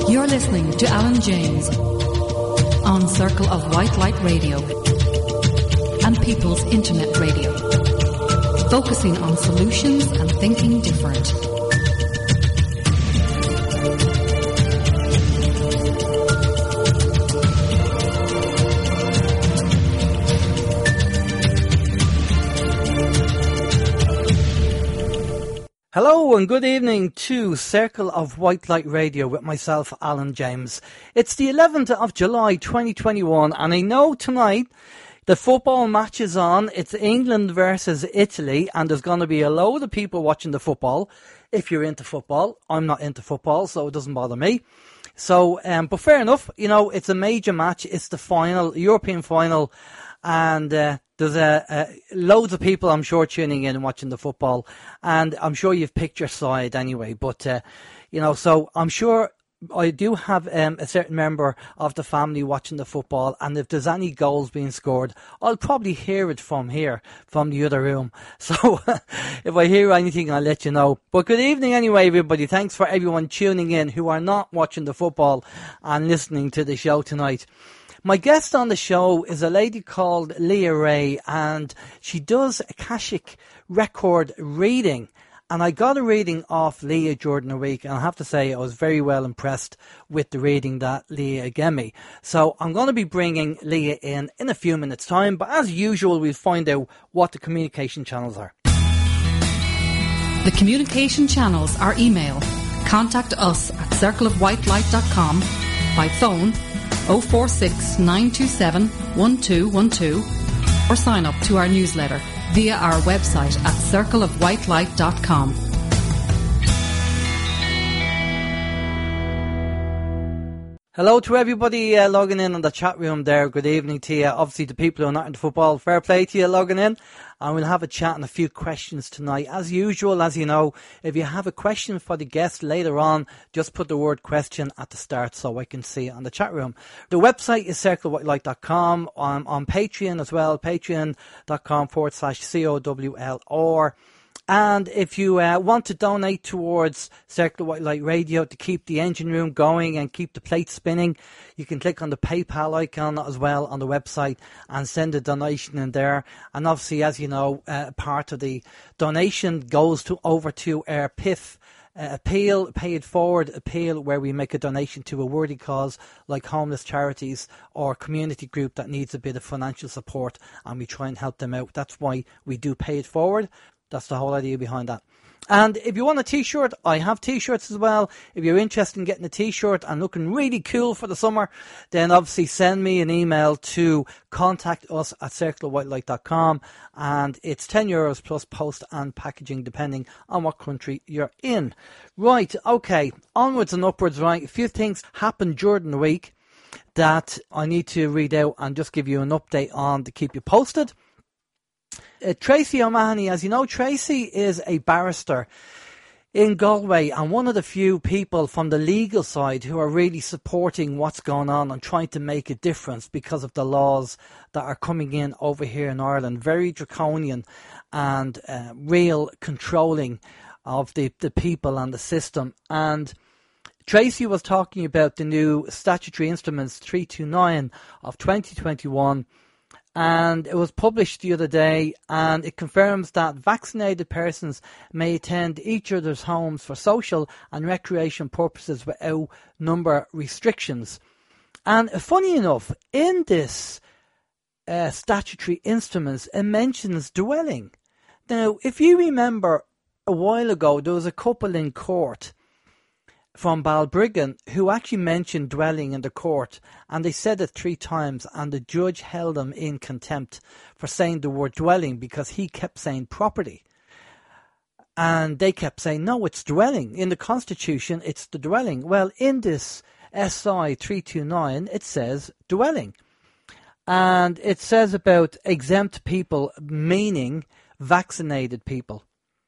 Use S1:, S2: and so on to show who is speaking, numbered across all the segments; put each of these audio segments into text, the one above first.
S1: You're listening to Alan James on Circle of White Light Radio and People's Internet Radio, focusing on solutions and thinking different.
S2: Hello and good evening to Circle of White Light Radio with myself, Alan James. It's the 11th of July 2021 and I know tonight the football match is on. It's England versus Italy and there's going to be a load of people watching the football. If you're into football, I'm not into football so it doesn't bother me. So, but fair enough, you know, it's a major match. It's the final, European final, and there's loads of people, I'm sure, tuning in and watching the football. And I'm sure you've picked your side anyway. But, you know, so I'm sure I do have a certain member of the family watching the football. And if there's any goals being scored, I'll probably hear it from here, from the other room. So if I hear anything, I'll let you know. But good evening anyway, everybody. Thanks for everyone tuning in who are not watching the football and listening to the show tonight. My guest on the show is a lady called Leah Ray, and she does Akashic record reading. And I got a reading off Leah during the week, and I have to say I was very well impressed with the reading that Leah gave me. So I'm going to be bringing Leah in a few minutes' time, but as usual, we'll find out what the communication channels are.
S1: The communication channels are email. Contact us at circleofwhitelight.com, by phone 046 927 1212, or sign up to our newsletter via our website at circleofwhitelight.com.
S2: Hello to everybody logging in on the chat room there. Good evening to you. Obviously, the people who are not into football, fair play to you logging in. And we'll have a chat and a few questions tonight. As usual, as you know, if you have a question for the guest later on, just put the word question at the start so I can see it on the chat room. The website is circleofwhitelight.com. On Patreon as well, patreon.com/COWLR. And if you want to donate towards Circle of White Light Radio to keep the engine room going and keep the plate spinning, you can click on the PayPal icon as well on the website and send a donation in there. And obviously, as you know, part of the donation goes over to our PIF appeal, Pay It Forward appeal, where we make a donation to a worthy cause like homeless charities or community group that needs a bit of financial support, and we try and help them out. That's why we do Pay It Forward. That's the whole idea behind that. And if you want a t-shirt, I have t-shirts as well. If you're interested in getting a t-shirt and looking really cool for the summer, then obviously send me an email to contact us at circleofwhitelight.com, and it's €10 plus post and packaging depending on what country you're in. Right, okay, onwards and upwards, right? A few things happened during the week that I need to read out and just give you an update on to keep you posted. Tracy O'Mahony, as you know, Tracy is a barrister in Galway and one of the few people from the legal side who are really supporting what's going on and trying to make a difference because of the laws that are coming in over here in Ireland. Very draconian and real controlling of the people and the system. And Tracy was talking about the new statutory instruments 329 of 2021. And it was published the other day, and it confirms that vaccinated persons may attend each other's homes for social and recreation purposes without number restrictions. And funny enough, in this statutory instruments, it mentions dwelling. Now, if you remember a while ago, there was a couple in court from Balbriggan who actually mentioned dwelling in the court, and they said it 3 times, and the judge held them in contempt for saying the word dwelling because he kept saying property, and they kept saying no, it's dwelling. In the Constitution it's the dwelling. Well, in this SI 329 it says dwelling, and it says about exempt people, meaning vaccinated people.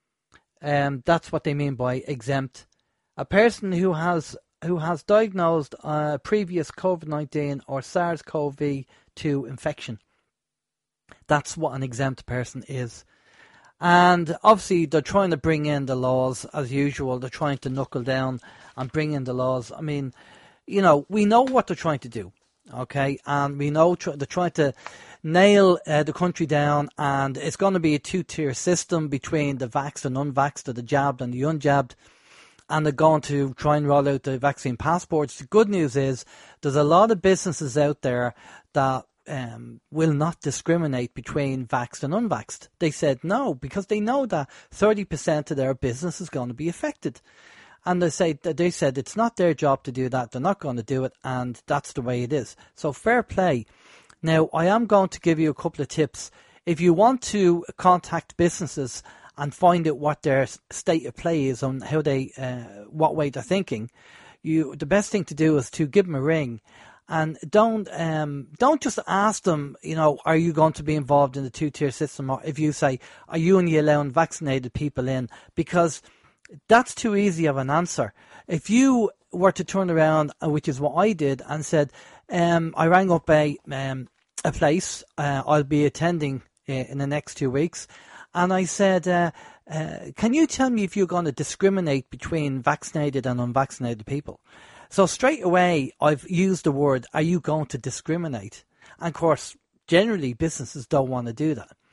S2: That's what they mean by exempt. A person who has diagnosed previous COVID-19 or SARS-CoV-2 infection. That's what an exempt person is. And obviously they're trying to bring in the laws as usual. They're trying to knuckle down and bring in the laws. I mean, we know what they're trying to do, okay? And we know they're trying to nail the country down, and it's going to be a two-tier system between the vaxxed and unvaxxed, or the jabbed and the unjabbed, and they're going to try and roll out the vaccine passports. The good news is there's a lot of businesses out there that will not discriminate between vaxxed and unvaxxed. They said no, because they know that 30% of their business is going to be affected. And they said it's not their job to do that. They're not going to do it, and that's the way it is. So fair play. Now, I am going to give you a couple of tips. If you want to contact businesses and find out what their state of play is on how what way they're thinking, the best thing to do is to give them a ring. And don't just ask them, are you going to be involved in the two-tier system? Or if you say, are you only allowing vaccinated people in? Because that's too easy of an answer. If you were to turn around, which is what I did, and said, I rang up a place I'll be attending in the next 2 weeks, and I said, can you tell me if you're going to discriminate between vaccinated and unvaccinated people? So straight away, I've used the word, are you going to discriminate? And of course, generally businesses don't want to do that.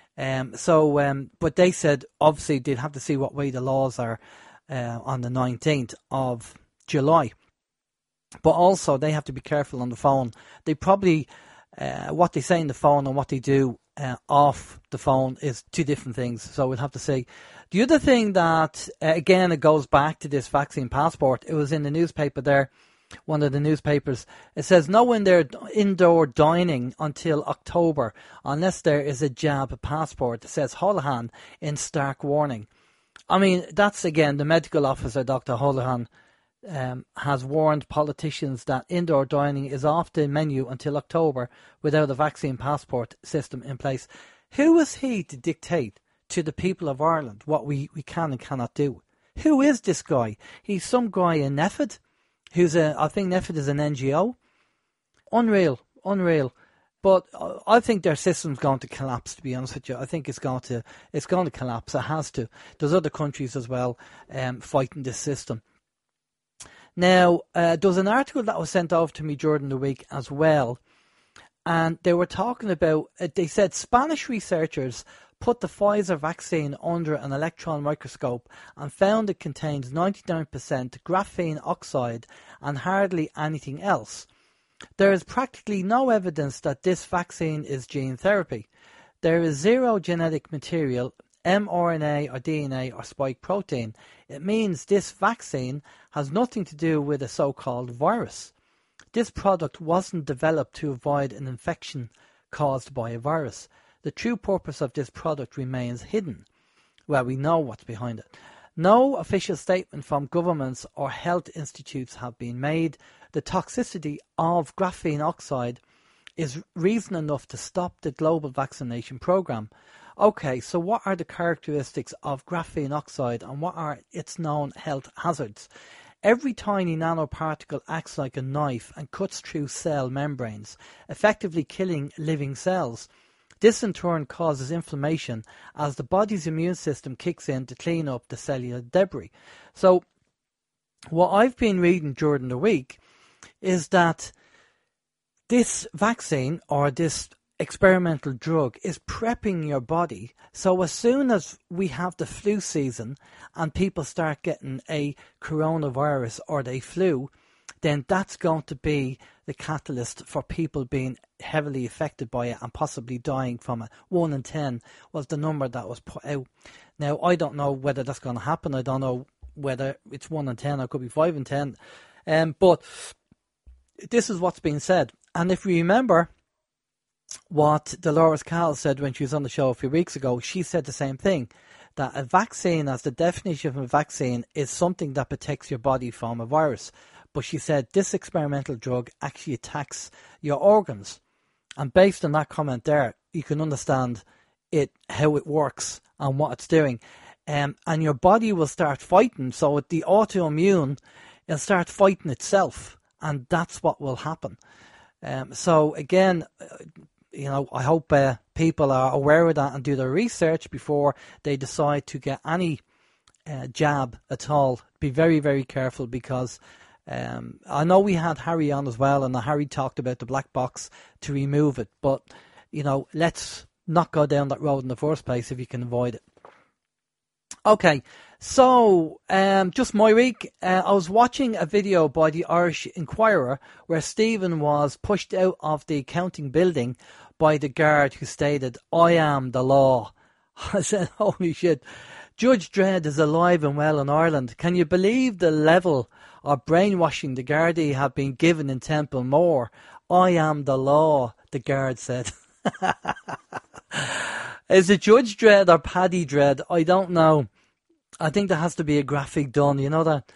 S2: But they said, obviously, they'd have to see what way the laws are on the 19th of July. But also, they have to be careful on the phone. They probably, what they say on the phone and what they do off the phone is two different things. So we'll have to see. The other thing that, again, it goes back to this vaccine passport. It was in the newspaper there, one of the newspapers. It says no indoor dining until October unless there is a jab passport. It says Holohan in stark warning. I mean, that's, again, the medical officer, Dr. Holohan, has warned politicians that indoor dining is off the menu until October without a vaccine passport system in place. Who is he to dictate to the people of Ireland what we can and cannot do? Who is this guy? He's some guy in NPHET, I think NPHET is an NGO. Unreal. But I think their system's going to collapse, to be honest with you. I think it's going to collapse. It has to. There's other countries as well fighting this system. Now, there was an article that was sent over to me during the week as well, and they were talking about, they said Spanish researchers put the Pfizer vaccine under an electron microscope and found it contains 99% graphene oxide and hardly anything else. There is practically no evidence that this vaccine is gene therapy. There is zero genetic material, mRNA or DNA or spike protein. It means this vaccine has nothing to do with a so-called virus. This product wasn't developed to avoid an infection caused by a virus. The true purpose of this product remains hidden. Well, we know what's behind it. No official statement from governments or health institutes have been made. The toxicity of graphene oxide is reason enough to stop the global vaccination program. Okay, so what are the characteristics of graphene oxide and what are its known health hazards? Every tiny nanoparticle acts like a knife and cuts through cell membranes, effectively killing living cells. This in turn causes inflammation as the body's immune system kicks in to clean up the cellular debris. So what I've been reading during the week is that this vaccine or this experimental drug is prepping your body, so as soon as we have the flu season and people start getting a coronavirus or the flu, then that's going to be the catalyst for people being heavily affected by it and possibly dying from it. 1 in 10 was the number that was put out. Now, I don't know whether that's going to happen. I don't know whether it's 1 in 10 or it could be 5 in 10. But this is what's being said. And if you remember what Dolores Cahill said when she was on the show a few weeks ago, she said the same thing, that a vaccine, as the definition of a vaccine, is something that protects your body from a virus. But she said this experimental drug actually attacks your organs. And based on that comment there, you can understand how it works and what it's doing. And your body will start fighting. So the autoimmune, it'll start fighting itself. And that's what will happen. So again, I hope people are aware of that and do their research before they decide to get any jab at all. Be very, very careful, because I know we had Harry on as well, and Harry talked about the black box to remove it. But, let's not go down that road in the first place if you can avoid it. Okay, so just my week. I was watching a video by the Irish Inquirer where Stephen was pushed out of the accounting building by the guard who stated, "I am the law." I said, holy shit. Judge Dredd is alive and well in Ireland. Can you believe the level of brainwashing the Gardaí have been given in Templemore? "I am the law," the guard said. Is it Judge Dredd or Paddy Dredd? I don't know. I think there has to be a graphic done. You know that?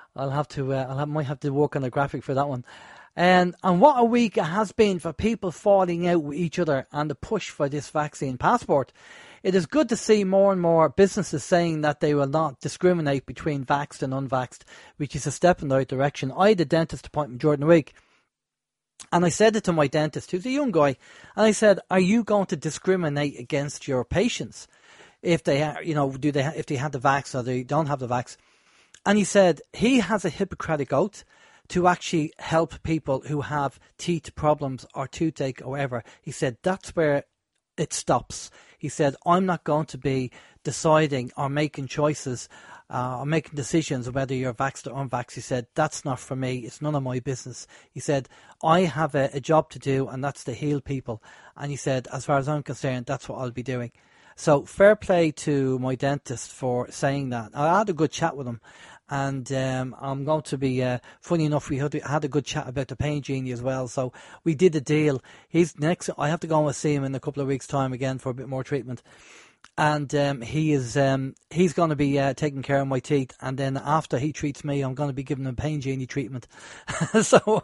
S2: Might have to work on a graphic for that one. And what a week it has been for people falling out with each other and the push for this vaccine passport. It is good to see more and more businesses saying that they will not discriminate between vaxxed and unvaxxed, which is a step in the right direction. I had a dentist appointment during the week, and I said it to my dentist, who's a young guy, and I said, "Are you going to discriminate against your patients if they, if they have the vax or they don't have the vax?" And he said he has a Hippocratic oath to actually help people who have teeth problems or toothache or whatever. He said that's where it stops. He said, "I'm not going to be deciding or making choices or making decisions whether you're vaxxed or unvaxxed." He said, "That's not for me. It's none of my business." He said, "I have a job to do, and that's to heal people." And he said, "As far as I'm concerned, that's what I'll be doing." So fair play to my dentist for saying that. I had a good chat with him. And I'm going to be, funny enough, we had a good chat about the Pain Genie as well. So we did a deal. He's next. I have to go and see him in a couple of weeks' time again for a bit more treatment. And he's going to be taking care of my teeth. And then after he treats me, I'm going to be giving him Pain Genie treatment. So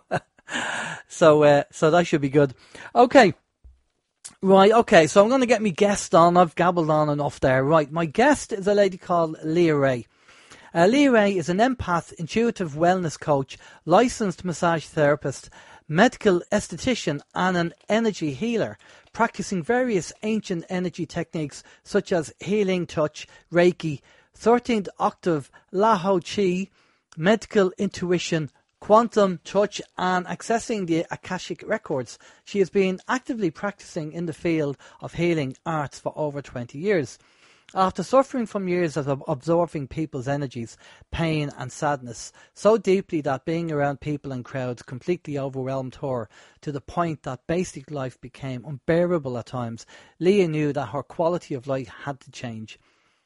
S2: that should be good. Okay. Right, okay, so I'm going to get my guest on. I've gabbled on enough there. Right, my guest is a lady called Leah Ray. Leah Ray is an empath, intuitive wellness coach, licensed massage therapist, medical esthetician and an energy healer, practicing various ancient energy techniques such as healing touch, Reiki, 13th octave, Lao Chi, medical intuition, quantum touch and accessing the Akashic records. She has been actively practicing in the field of healing arts for over 20 years. After suffering from years of absorbing people's energies, pain and sadness so deeply that being around people and crowds completely overwhelmed her to the point that basic life became unbearable at times, Leah knew that her quality of life had to change.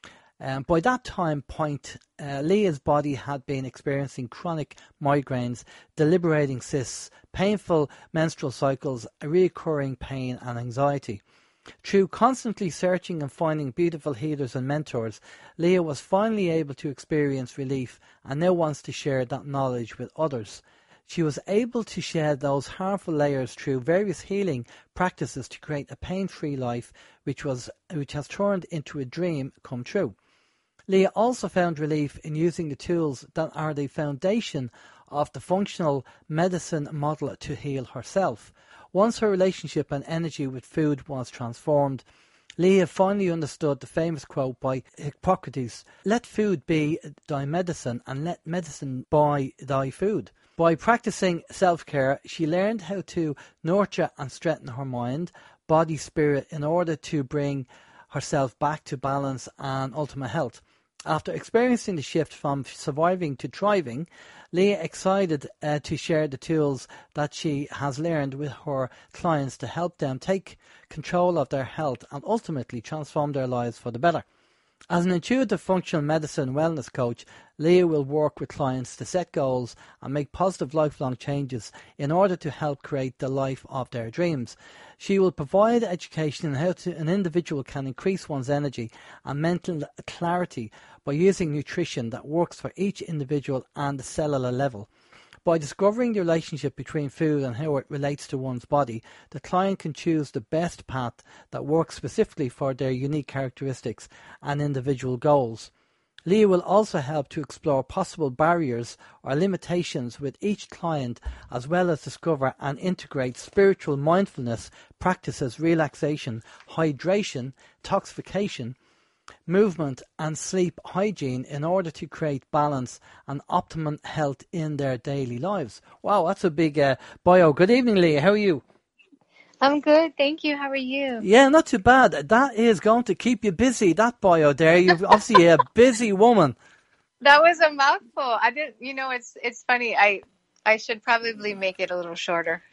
S2: By that time point, Leah's body had been experiencing chronic migraines, deliberating cysts, painful menstrual cycles, a recurring pain and anxiety. Through constantly searching and finding beautiful healers and mentors, Leah was finally able to experience relief and now wants to share that knowledge with others. She was able to shed those harmful layers through various healing practices to create a pain-free life which has turned into a dream come true. Leah also found relief in using the tools that are the foundation of the functional medicine model to heal herself. Once her relationship and energy with food was transformed, Leah finally understood the famous quote by Hippocrates, "Let food be thy medicine and let medicine buy thy food." By practicing self-care, she learned how to nurture and strengthen her mind, body, spirit in order to bring herself back to balance and ultimate health. After experiencing the shift from surviving to thriving, Leah excited to share the tools that she has learned with her clients to help them take control of their health and ultimately transform their lives for the better. As an intuitive functional medicine wellness coach, Leah will work with clients to set goals and make positive lifelong changes in order to help create the life of their dreams. She will provide education on how an individual can increase one's energy and mental clarity by using nutrition that works for each individual and the cellular level. By discovering the relationship between food and how it relates to one's body, the client can choose the best path that works specifically for their unique characteristics and individual goals. Leah will also help to explore possible barriers or limitations with each client, as well as discover and integrate spiritual mindfulness practices, relaxation, hydration, detoxification, movement and sleep hygiene in order to create balance and optimum health in their daily lives. Wow, that's a big bio. Good evening, Leah. How are you?
S3: I'm good, thank you. How are you?
S2: Yeah, not too bad. That is going to keep you busy, that bio there. You're obviously a busy woman.
S3: That was a mouthful. I didn't, it's funny. I should probably make it a little shorter.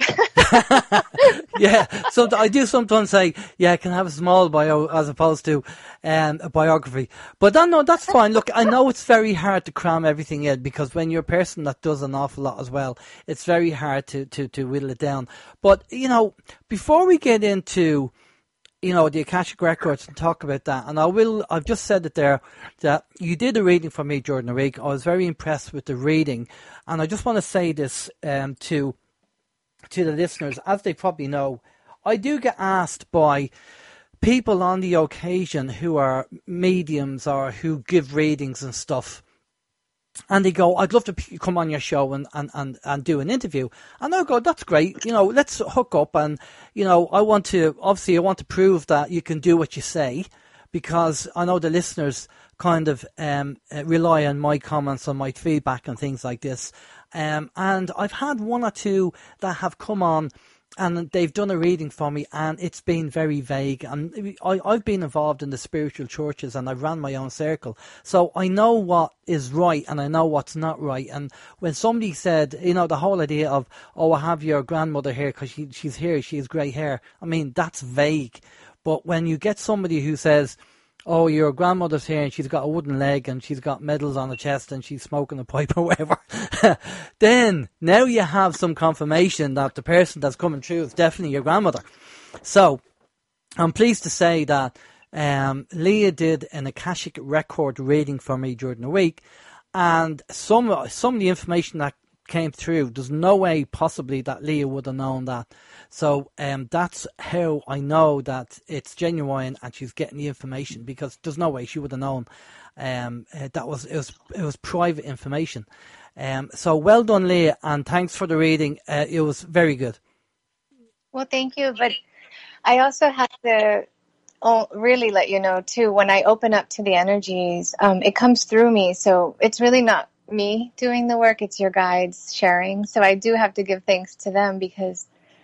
S2: Yeah, so I do sometimes say, yeah, I can have a small bio as opposed to a biography. But no, that's fine. Look, I know it's very hard to cram everything in because when you're a person that does an awful lot as well, it's very hard to whittle it down. But, before we get into the Akashic Records and talk about that. And I've just said it there, that you did a reading for me during the week. I was very impressed with the reading. And I just want to say this to the listeners, as they probably know, I do get asked by people on the occasion who are mediums or who give readings and stuff. And they go, I'd love to come on your show and do an interview. And I'll go, that's great. Let's hook up. And, I want to prove that you can do what you say, because I know the listeners kind of rely on my comments, on my feedback and things like this. And I've had one or two that have come on and they've done a reading for me, and it's been very vague. And I've been involved in the spiritual churches, and I've ran my own circle. So I know what is right, and I know what's not right. And when somebody said, the whole idea of, I have your grandmother here because she's here, she has grey hair. I mean, that's vague. But when you get somebody who says, your grandmother's here and she's got a wooden leg and she's got medals on her chest and she's smoking a pipe or whatever, then now you have some confirmation that the person that's coming through is definitely your grandmother. So I'm pleased to say that Leah did an Akashic record reading for me during the week, and some of the information that came through, there's no way possibly that Leah would have known that. So that's how I know that it's genuine and she's getting the information, because there's no way she would have known. It was private information. So well done, Leah, and thanks for the reading. It was very good.
S3: Well, thank you. But I also have to really let you know too, when I open up to the energies, it comes through me. So it's really not me doing the work, it's your guides sharing. So I do have to give thanks to them, because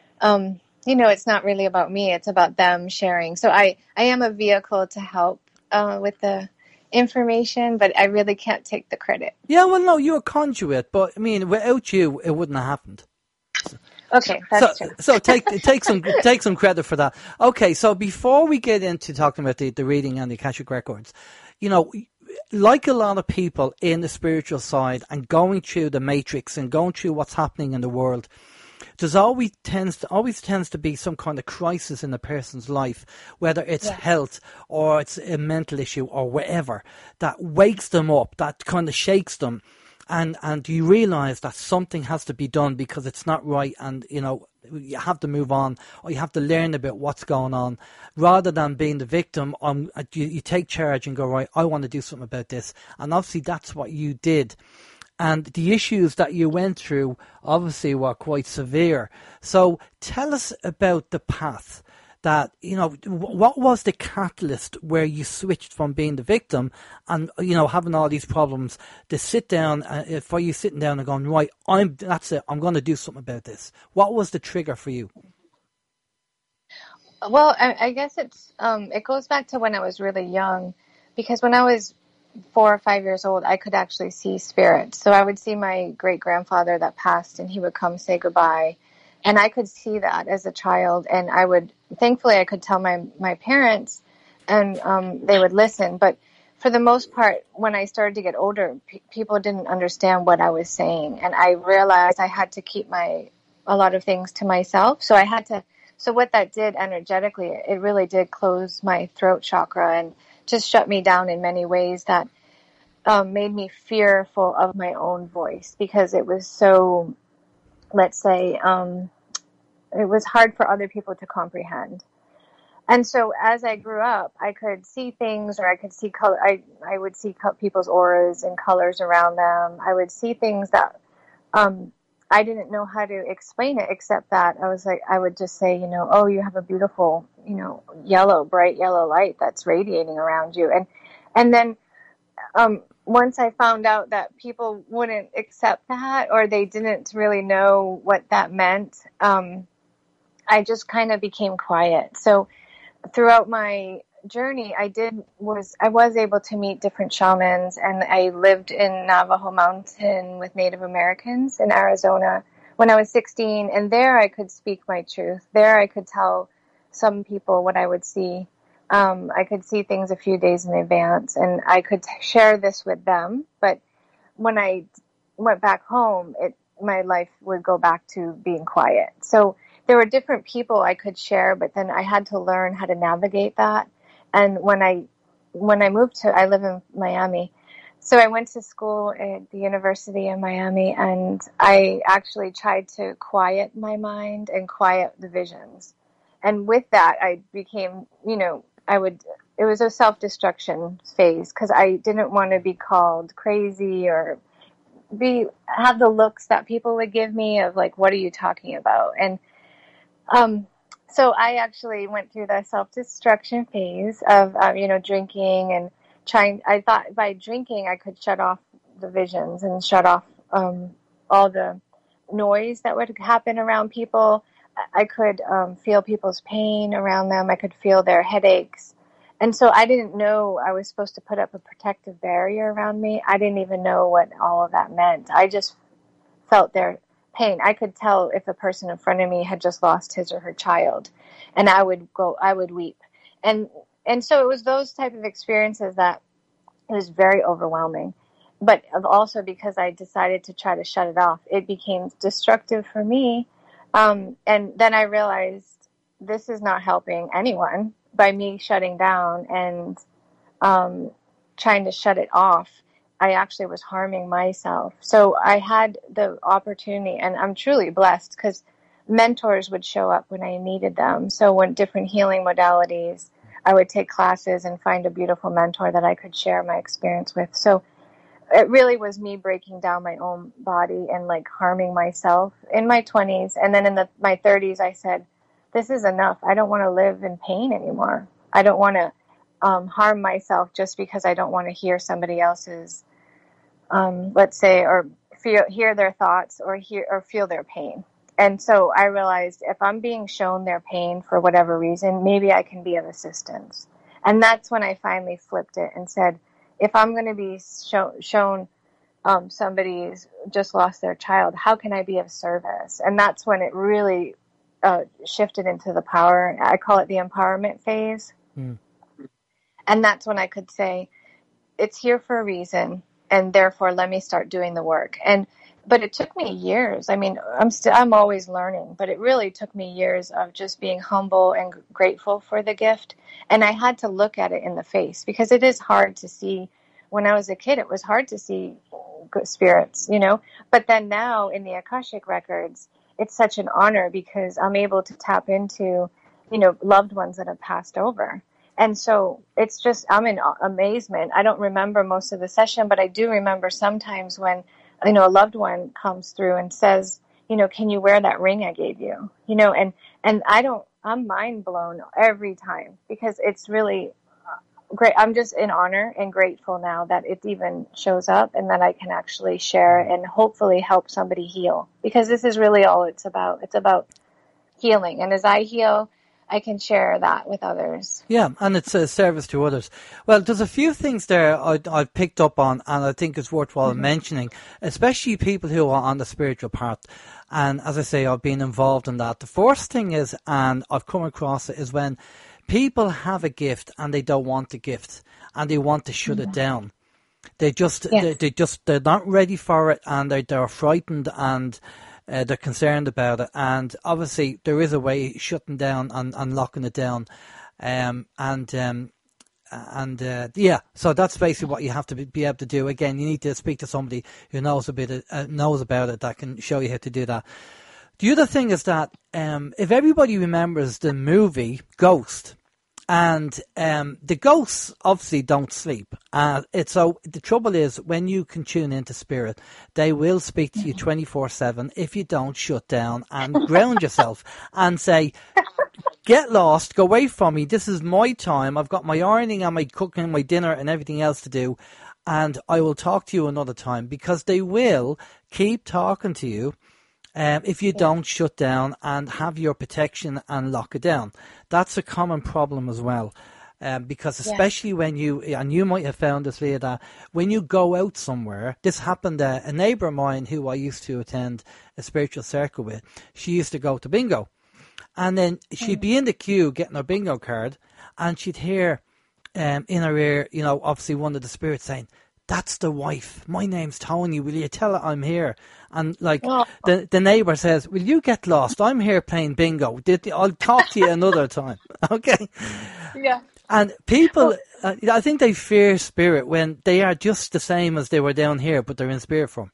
S3: it's not really about me, it's about them sharing. So I am a vehicle to help with the information, but I really can't take the credit.
S2: Yeah, well, no, you're a conduit, but I mean, without you, it wouldn't have happened.
S3: Okay, that's true.
S2: So take some credit for that. Okay, so before we get into talking about the reading and the Akashic Records, like a lot of people in the spiritual side and going through the matrix and going through what's happening in the world, there's always tends to be some kind of crisis in a person's life, whether it's health or it's a mental issue or whatever, that wakes them up, that kind of shakes them. And you realise that something has to be done because it's not right, and you have to move on, or you have to learn about what's going on, rather than being the victim. You take charge and go, right, I want to do something about this. And obviously that's what you did. And the issues that you went through obviously were quite severe. So tell us about the path. That, what was the catalyst where you switched from being the victim and, having all these problems, to sit down, for you sitting down and going, right, that's it, I'm going to do something about this. What was the trigger for you?
S3: Well, I guess it goes back to when I was really young, because when I was 4 or 5 years old, I could actually see spirits. So I would see my great-grandfather that passed, and he would come say goodbye. And I could see that as a child, and thankfully I could tell my parents, and they would listen. But for the most part, when I started to get older, people didn't understand what I was saying. And I realized I had to keep a lot of things to myself. So what that did energetically, it really did close my throat chakra and just shut me down in many ways that made me fearful of my own voice, because it was so, let's say, it was hard for other people to comprehend. And so as I grew up, I could see things, or I could see color. I would see people's auras and colors around them. I would see things that I didn't know how to explain it, except that I would just say, oh, you have a beautiful, bright yellow light that's radiating around you. And And then once I found out that people wouldn't accept that, or they didn't really know what that meant, I just kind of became quiet. So throughout my journey, I was able to meet different shamans, and I lived in Navajo Mountain with Native Americans in Arizona when I was 16, and there I could speak my truth. There I could tell some people what I would see. I could see things a few days in advance, and I could share this with them. But when I went back home, my life would go back to being quiet. So there were different people I could share, but then I had to learn how to navigate that. And when I moved I live in Miami, so I went to school at the University in Miami, and I actually tried to quiet my mind and quiet the visions. And with that, I became, it was a self-destruction phase, because I didn't want to be called crazy or have the looks that people would give me of like, what are you talking about? And so I actually went through the self-destruction phase of, drinking and I thought by drinking I could shut off the visions and shut off all the noise that would happen around people. I could feel people's pain around them. I could feel their headaches. And so I didn't know I was supposed to put up a protective barrier around me. I didn't even know what all of that meant. I just felt their pain. I could tell if a person in front of me had just lost his or her child, and I would weep. And so it was those type of experiences that it was very overwhelming. But also because I decided to try to shut it off, it became destructive for me. And then I realized this is not helping anyone by me shutting down and trying to shut it off. I actually was harming myself. So I had the opportunity, and I'm truly blessed because mentors would show up when I needed them. So when different healing modalities, I would take classes and find a beautiful mentor that I could share my experience with. So it really was me breaking down my own body and like harming myself in my 20s. And then in my 30s, I said, this is enough. I don't want to live in pain anymore. I don't want to harm myself just because I don't want to hear somebody else's, let's say, or hear their thoughts or feel their pain. And so I realized if I'm being shown their pain for whatever reason, maybe I can be of assistance. And that's when I finally flipped it and said, if I'm going to be shown somebody's just lost their child, how can I be of service? And that's when it really shifted into the power. I call it the empowerment phase. Mm. And that's when I could say, it's here for a reason, and therefore let me start doing the work. But it took me years. I mean, I'm always learning, but it really took me years of just being humble and grateful for the gift. And I had to look at it in the face, because it is hard to see. When I was a kid, it was hard to see spirits, But then now in the Akashic records, it's such an honor because I'm able to tap into, loved ones that have passed over. And so it's just, I'm in amazement. I don't remember most of the session, but I do remember sometimes when, a loved one comes through and says, can you wear that ring I gave you? And I'm mind blown every time, because it's really great. I'm just in honor and grateful now that it even shows up and that I can actually share and hopefully help somebody heal, because this is really all it's about. It's about healing. And as I heal, I can share that with others.
S2: Yeah, and it's a service to others. Well, there's a few things there I've picked up on, and I think it's worthwhile mentioning, especially people who are on the spiritual path. And as I say, I've been involved in that. The first thing is, and I've come across it, is when people have a gift and they don't want the gift and they want to shut it down. They just, they're not ready for it, and they're frightened, and they're concerned about it. And obviously there is a way shutting down and locking it down. So that's basically what you have to be able to do. Again, you need to speak to somebody who knows knows about it, that can show you how to do that. The other thing is that if everybody remembers the movie Ghost, and the ghosts obviously don't sleep. So the trouble is, when you can tune into spirit, they will speak to you 24/7 if you don't shut down and ground yourself and say, get lost, go away from me. This is my time. I've got my ironing and my cooking, my dinner and everything else to do. And I will talk to you another time, because they will keep talking to you if you don't shut down and have your protection and lock it down. That's a common problem as well. Because especially when and you might have found this, Leah, that when you go out somewhere, this happened, a neighbour of mine who I used to attend a spiritual circle with, she used to go to bingo. And then she'd be in the queue getting her bingo card, and she'd hear in her ear, obviously one of the spirits saying, "That's the wife. My name's Tony. Will you tell her I'm here?" And the neighbour says, "Will you get lost? I'm here playing bingo. I'll talk to you another time." Okay.
S3: Yeah.
S2: And people, I think they fear spirit when they are just the same as they were down here, but they're in spirit form.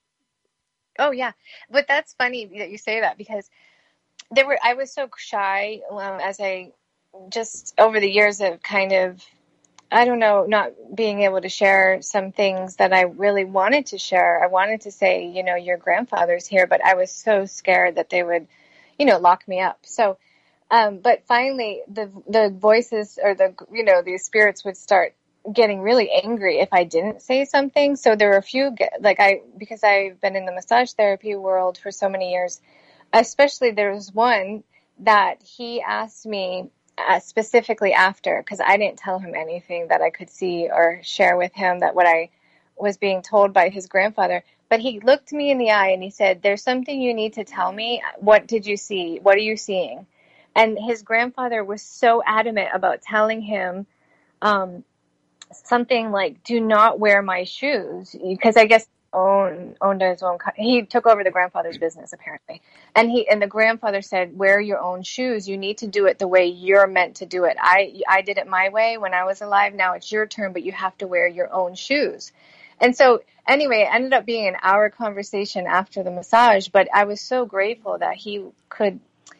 S3: Oh yeah, but that's funny that you say that, because I was so shy as I just over the years of kind of, I don't know, not being able to share some things that I really wanted to share. I wanted to say, your grandfather's here, but I was so scared that they would, lock me up. So, but finally the voices or these spirits would start getting really angry if I didn't say something. So there were a few, because I've been in the massage therapy world for so many years, especially there was one that he asked me specifically after, because I didn't tell him anything that I could see or share with him that what I was being told by his grandfather. But he looked me in the eye and he said, "There's something you need to tell me. What did you see? What are you seeing?" And his grandfather was so adamant about telling him something like, "Do not wear my shoes," because I guess owned his own. He took over the grandfather's business apparently, and the grandfather said, "Wear your own shoes. You need to do it the way you're meant to do it. I did it my way when I was alive. Now it's your turn, but you have to wear your own shoes." And so anyway, it ended up being an hour conversation after the massage, but I was so grateful that he could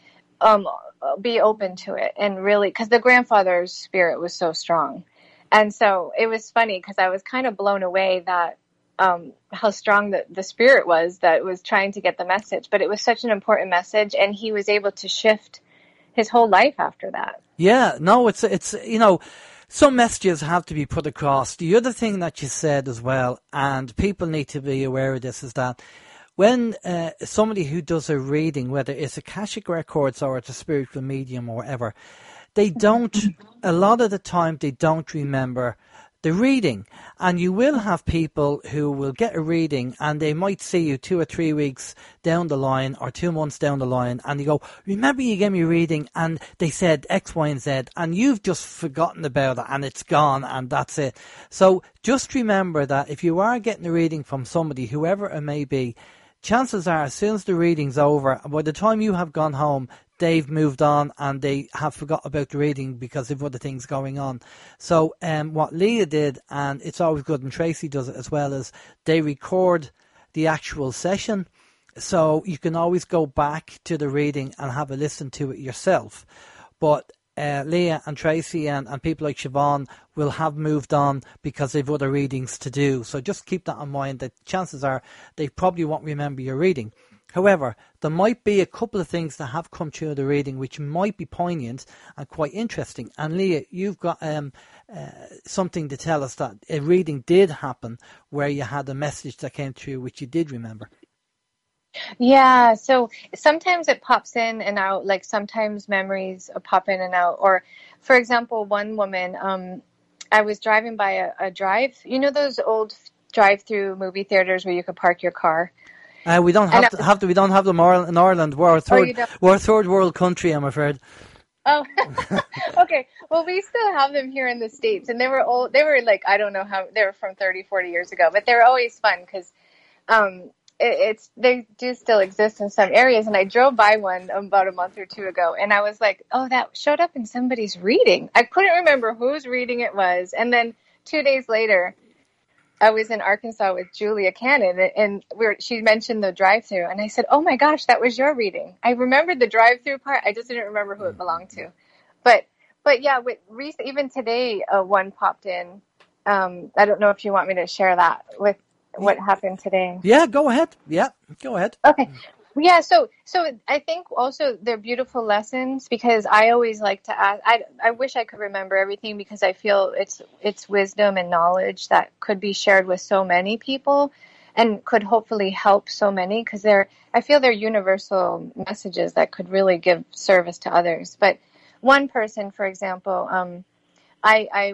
S3: be open to it, and really, because the grandfather's spirit was so strong. And so it was funny because I was kind of blown away that how strong the spirit was that was trying to get the message. But it was such an important message, and he was able to shift his whole life after that.
S2: Yeah, no, it's some messages have to be put across. The other thing that you said as well, and people need to be aware of this, is that when somebody who does a reading, whether it's Akashic Records or it's a spiritual medium or whatever, they don't, a lot of the time, they don't remember the reading. And you will have people who will get a reading and they might see you 2 or 3 weeks down the line or 2 months down the line, and you go, "Remember you gave me a reading and they said X, Y, and Z," and you've just forgotten about it and it's gone and that's it. So just remember that if you are getting a reading from somebody, whoever it may be, chances are as soon as the reading's over, by the time you have gone home, they've moved on and they have forgot about the reading because of other things going on. So what Leah did, and it's always good, and Tracy does it as well, is they record the actual session. So you can always go back to the reading and have a listen to it yourself. But Leah and Tracy and people like Siobhan will have moved on because they've other readings to do. So just keep that in mind, that chances are they probably won't remember your reading. However, there might be a couple of things that have come through the reading which might be poignant and quite interesting. And Leah, you've got something to tell us, that a reading did happen where you had a message that came through which you did remember.
S3: Yeah, so sometimes it pops in and out, like sometimes memories pop in and out. Or, for example, one woman, I was driving by a drive, those old drive-through movie theaters where you could park your car.
S2: We don't we don't have them in Ireland. We're a third world country, I'm afraid.
S3: Oh, okay. Well, we still have them here in the States, and they were old. They were like, I don't know how, they were from 30, 40 years ago, but they're always fun because, they do still exist in some areas. And I drove by one about a month or two ago, and I was like, oh, that showed up in somebody's reading. I couldn't remember whose reading it was. And then 2 days later, I was in Arkansas with Julia Cannon, and she mentioned the drive-thru, and I said, "Oh my gosh, that was your reading." I remembered the drive-thru part. I just didn't remember who it belonged to. But yeah, even today, one popped in. I don't know if you want me to share that with what happened today.
S2: Yeah, go ahead. Yeah, go ahead.
S3: Okay. Yeah, so I think also they're beautiful lessons because I always like to ask. I wish I could remember everything because I feel it's wisdom and knowledge that could be shared with so many people and could hopefully help so many because I feel they're universal messages that could really give service to others. But one person, for example, I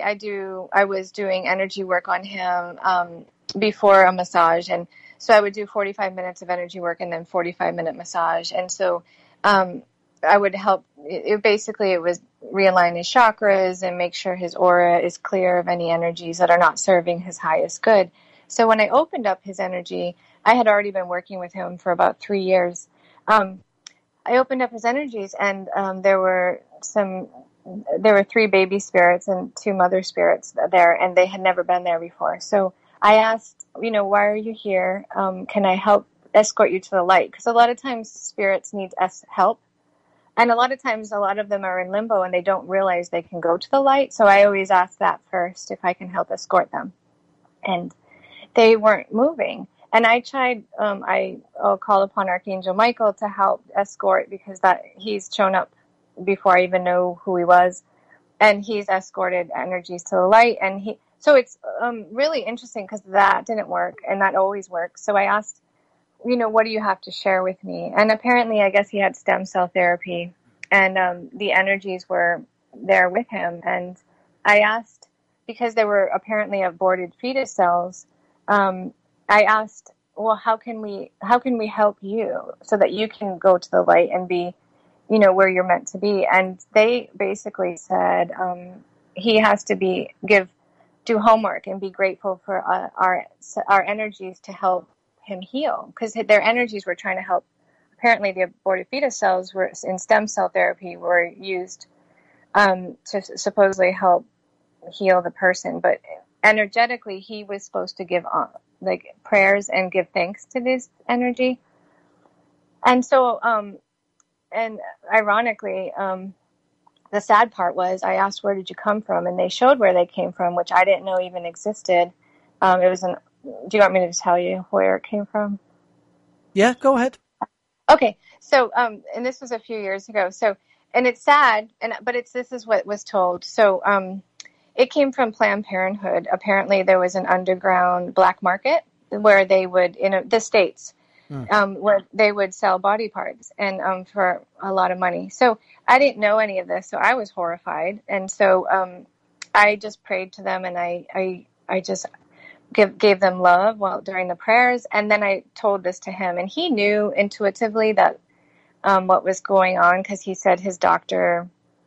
S3: was doing energy work on him before a massage, and so I would do 45 minutes of energy work and then 45-minute massage, and so I would help. It was realign his chakras and make sure his aura is clear of any energies that are not serving his highest good. So when I opened up his energy, I had already been working with him for about 3 years. I opened up his energies, and there were 3 baby spirits and 2 mother spirits there, and they had never been there before. So I asked, why are you here? Can I help escort you to the light? Because a lot of times spirits need help. And a lot of times, a lot of them are in limbo and they don't realize they can go to the light. So I always ask that first, if I can help escort them. And they weren't moving. And I tried, I'll call upon Archangel Michael to help escort because he's shown up before I even know who he was. And he's escorted energies to the light. So it's really interesting because that didn't work and that always works. So I asked, what do you have to share with me? And apparently, I guess he had stem cell therapy and the energies were there with him. And I asked, because there were apparently aborted fetus cells, I asked, well, how can we help you so that you can go to the light and be, where you're meant to be? And they basically said he has to do homework and be grateful for our energies to help him heal, because their energies were trying to help. Apparently, the aborted fetus cells were in stem cell therapy were used to supposedly help heal the person, but energetically, he was supposed to give prayers and give thanks to this energy. And so, and ironically, the sad part was I asked, where did you come from? And they showed where they came from, which I didn't know even existed. Do you want me to tell you where it came from?
S2: Yeah, go ahead.
S3: Okay. So, and this was a few years ago. So, and it's sad, but this is what was told. So, it came from Planned Parenthood. Apparently there was an underground black market where they would, in the States, where they would sell body parts and for a lot of money. So I didn't know any of this, so I was horrified. And so I just prayed to them, and I just gave them love during the prayers. And then I told this to him, and he knew intuitively that what was going on, because he said his doctor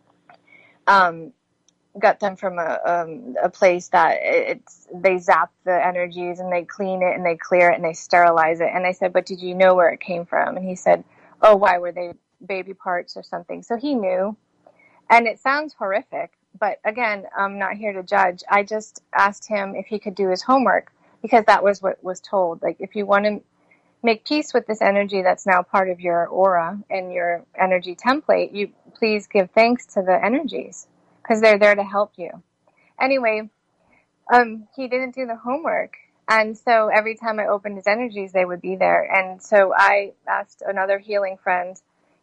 S3: got them from a place that they zap the energies and they clean it and they clear it and they sterilize it. And I said, but did you know where it came from? And he said, oh, why were they baby parts or something? So he knew. And it sounds horrific, but again, I'm not here to judge. I just asked him if he could do his homework, because that was what was told. Like, if you want to make peace with this energy that's now part of your aura and your energy template, you please give thanks to the energies, because they're there to help you. Anyway, he didn't do the homework. And so every time I opened his energies, they would be there. And so I asked another healing friend,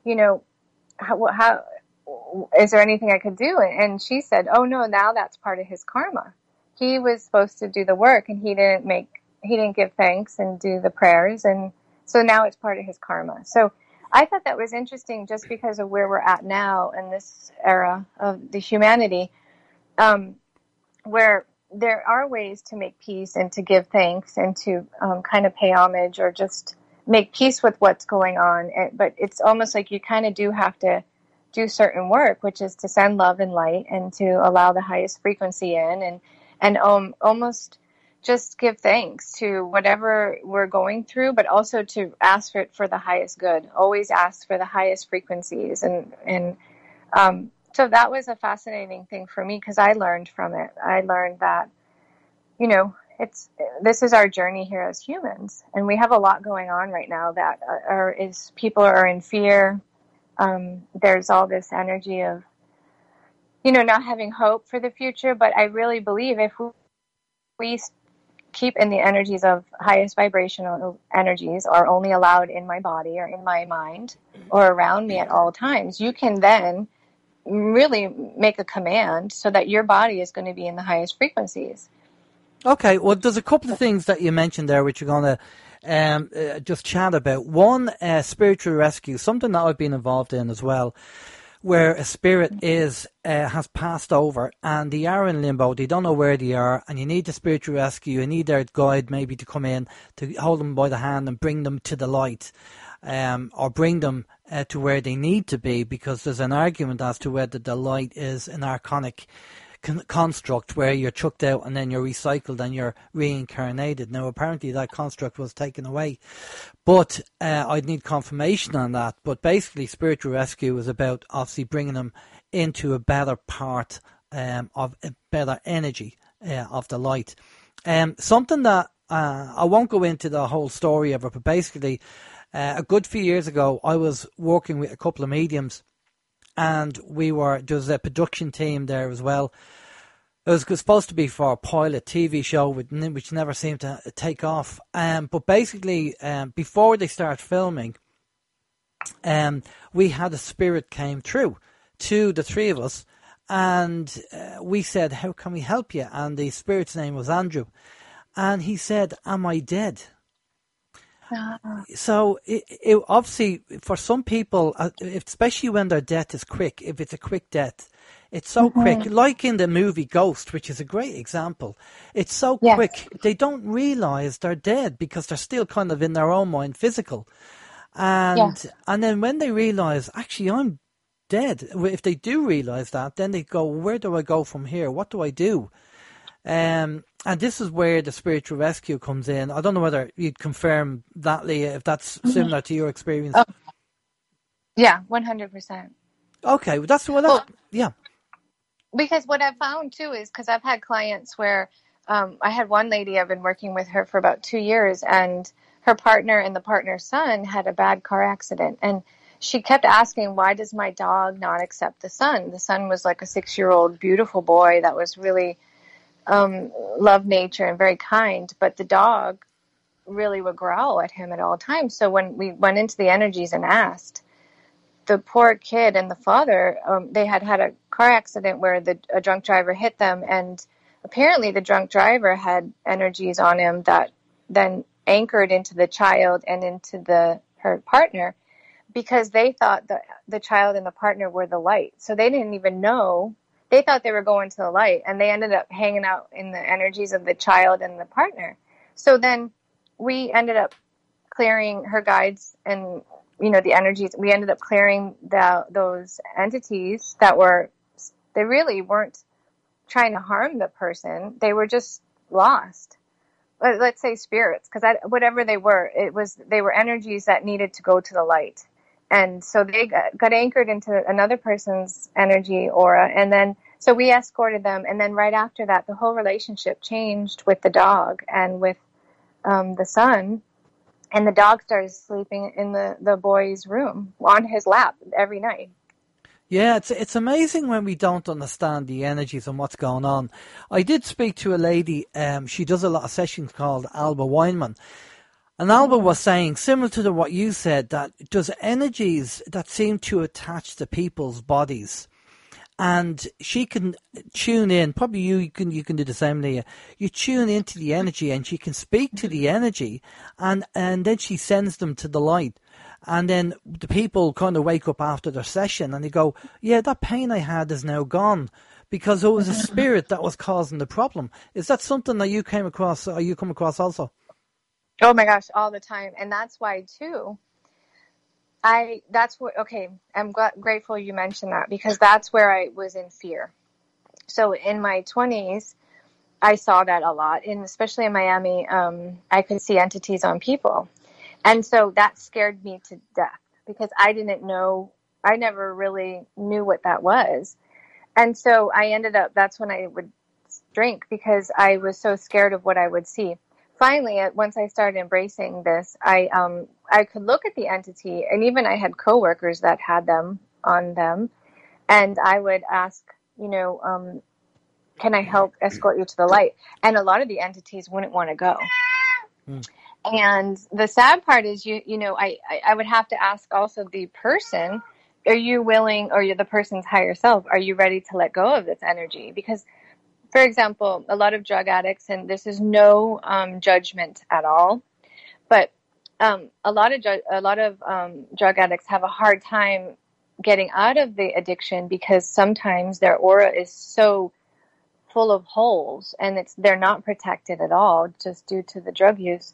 S3: how is there anything I could do? And she said, oh no, now that's part of his karma. He was supposed to do the work and he didn't give thanks and do the prayers. And so now it's part of his karma. So I thought that was interesting, just because of where we're at now in this era of the humanity, where there are ways to make peace and to give thanks and to kind of pay homage or just make peace with what's going on. But it's almost like you kind of do have to do certain work, which is to send love and light and to allow the highest frequency in and almost just give thanks to whatever we're going through, but also to ask for the highest good. Always ask for the highest frequencies. And so that was a fascinating thing for me, because I learned from it. I learned that, this is our journey here as humans. And we have a lot going on right now that people are in fear. There's all this energy of, not having hope for the future. But I really believe if we keep in the energies of highest vibrational energies are only allowed in my body or in my mind or around me at all times, you can then really make a command so that your body is going to be in the highest frequencies.
S2: Okay, well, there's a couple of things that you mentioned there which you're going to just chat about. One, spiritual rescue, something that I've been involved in as well, where a spirit has passed over and they are in limbo, they don't know where they are, and you need the spiritual rescue, you need their guide maybe to come in, to hold them by the hand and bring them to the light, or bring them to where they need to be, because there's an argument as to whether the light is an archonic construct where you're chucked out and then you're recycled and you're reincarnated. Now, apparently that construct was taken away, but I'd need confirmation on that. But basically, spiritual rescue is about obviously bringing them into a better part of a better energy of the light. Something that I won't go into the whole story of it, but basically, a good few years ago, I was working with a couple of mediums, and there was a production team there as well. It was supposed to be for a pilot TV show which never seemed to take off. But basically, before they start filming, we had a spirit came through to the three of us, and we said, "How can we help you?" And the spirit's name was Andrew, and he said, "Am I dead?" So it obviously, for some people, especially when their death is quick, if it's a quick death, it's so quick. Like in the movie Ghost, which is a great example. It's so quick. They don't realize they're dead because they're still kind of in their own mind physical. And then when they realize, actually, I'm dead, if they do realize that, then they go, where do I go from here? What do I do? And this is where the spiritual rescue comes in. I don't know whether you'd confirm that, Leah, if that's similar to your experience.
S3: Oh. Yeah, 100%.
S2: Okay, yeah.
S3: Because what I've found too is, because I've had clients where I had one lady, I've been working with her for about 2 years, and her partner and the partner's son had a bad car accident. And she kept asking, why does my dog not accept the son? The son was like a 6-year-old beautiful boy that was really loved nature and very kind, but the dog really would growl at him at all times. So when we went into the energies and asked, the poor kid and the father, they had a car accident where a drunk driver hit them, and apparently the drunk driver had energies on him that then anchored into the child and into her partner, because they thought that the child and the partner were the light. So they didn't even know. They thought they were going to the light, and they ended up hanging out in the energies of the child and the partner. So then we ended up clearing her guides and, the energies. We ended up clearing those entities they really weren't trying to harm the person. They were just lost. Let's say spirits, because whatever they were, they were energies that needed to go to the light. And so they got anchored into another person's energy aura. And then, so we escorted them. And then right after that, the whole relationship changed with the dog and with the son. And the dog started sleeping in the boy's room on his lap every night.
S2: Yeah, it's amazing when we don't understand the energies and what's going on. I did speak to a lady, she does a lot of sessions, called Alba Weinman. And Alba was saying, similar to what you said, that there's energies that seem to attach to people's bodies. And she can tune in, probably you can do the same, Leah. You tune into the energy and she can speak to the energy, and then she sends them to the light. And then the people kind of wake up after their session and they go, yeah, that pain I had is now gone, because it was a spirit that was causing the problem. Is that something that you came across, or you come across also?
S3: Oh my gosh, all the time. And that's why too, I'm grateful you mentioned that, because that's where I was in fear. So in my 20s, I saw that a lot, and especially in Miami, I could see entities on people. And so that scared me to death, because I never really knew what that was. And so that's when I would drink, because I was so scared of what I would see. Finally, once I started embracing this, I could look at the entity, and even I had coworkers that had them on them, and I would ask, can I help escort you to the light? And a lot of the entities wouldn't want to go. And the sad part is, I would have to ask also the person, are you willing, or you're the person's higher self, are you ready to let go of this energy? Because, for example, a lot of drug addicts, and this is no judgment at all, but a lot of drug addicts have a hard time getting out of the addiction because sometimes their aura is so full of holes and they're not protected at all just due to the drug use.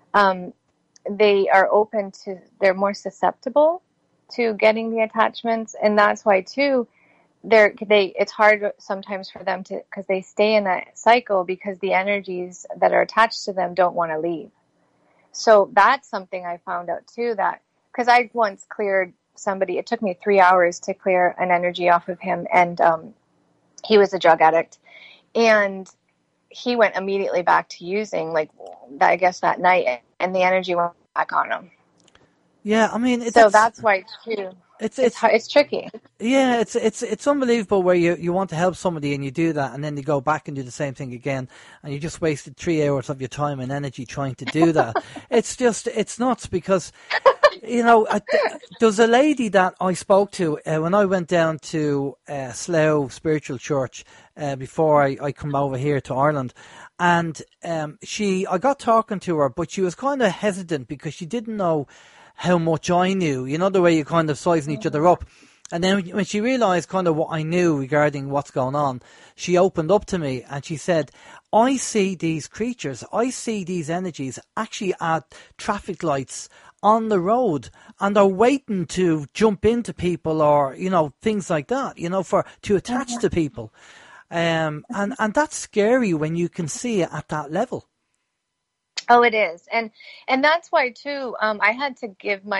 S3: They are they're more susceptible to getting the attachments, and that's why too it's hard sometimes for them because they stay in that cycle because the energies that are attached to them don't want to leave. So that's something I found out too, that because I once cleared somebody, it took me 3 hours to clear an energy off of him, and he was a drug addict, and he went immediately back to using, I guess that night, and the energy went back on him.
S2: Yeah, I mean,
S3: that's why too. It's tricky.
S2: Yeah, it's unbelievable where you want to help somebody and you do that, and then you go back and do the same thing again, and you just wasted 3 hours of your time and energy trying to do that. It's nuts because, there's a lady that I spoke to when I went down to Slough Spiritual Church before I come over here to Ireland, and I got talking to her, but she was kind of hesitant because she didn't know how much I knew, the way you kind of sizing each other up. And then when she realised kind of what I knew regarding what's going on, she opened up to me and she said, I see these creatures, I see these energies actually at traffic lights on the road, and they're waiting to jump into people or, things like that, to attach to people. And that's scary when you can see it at that level.
S3: Oh, it is. And that's why too, I had to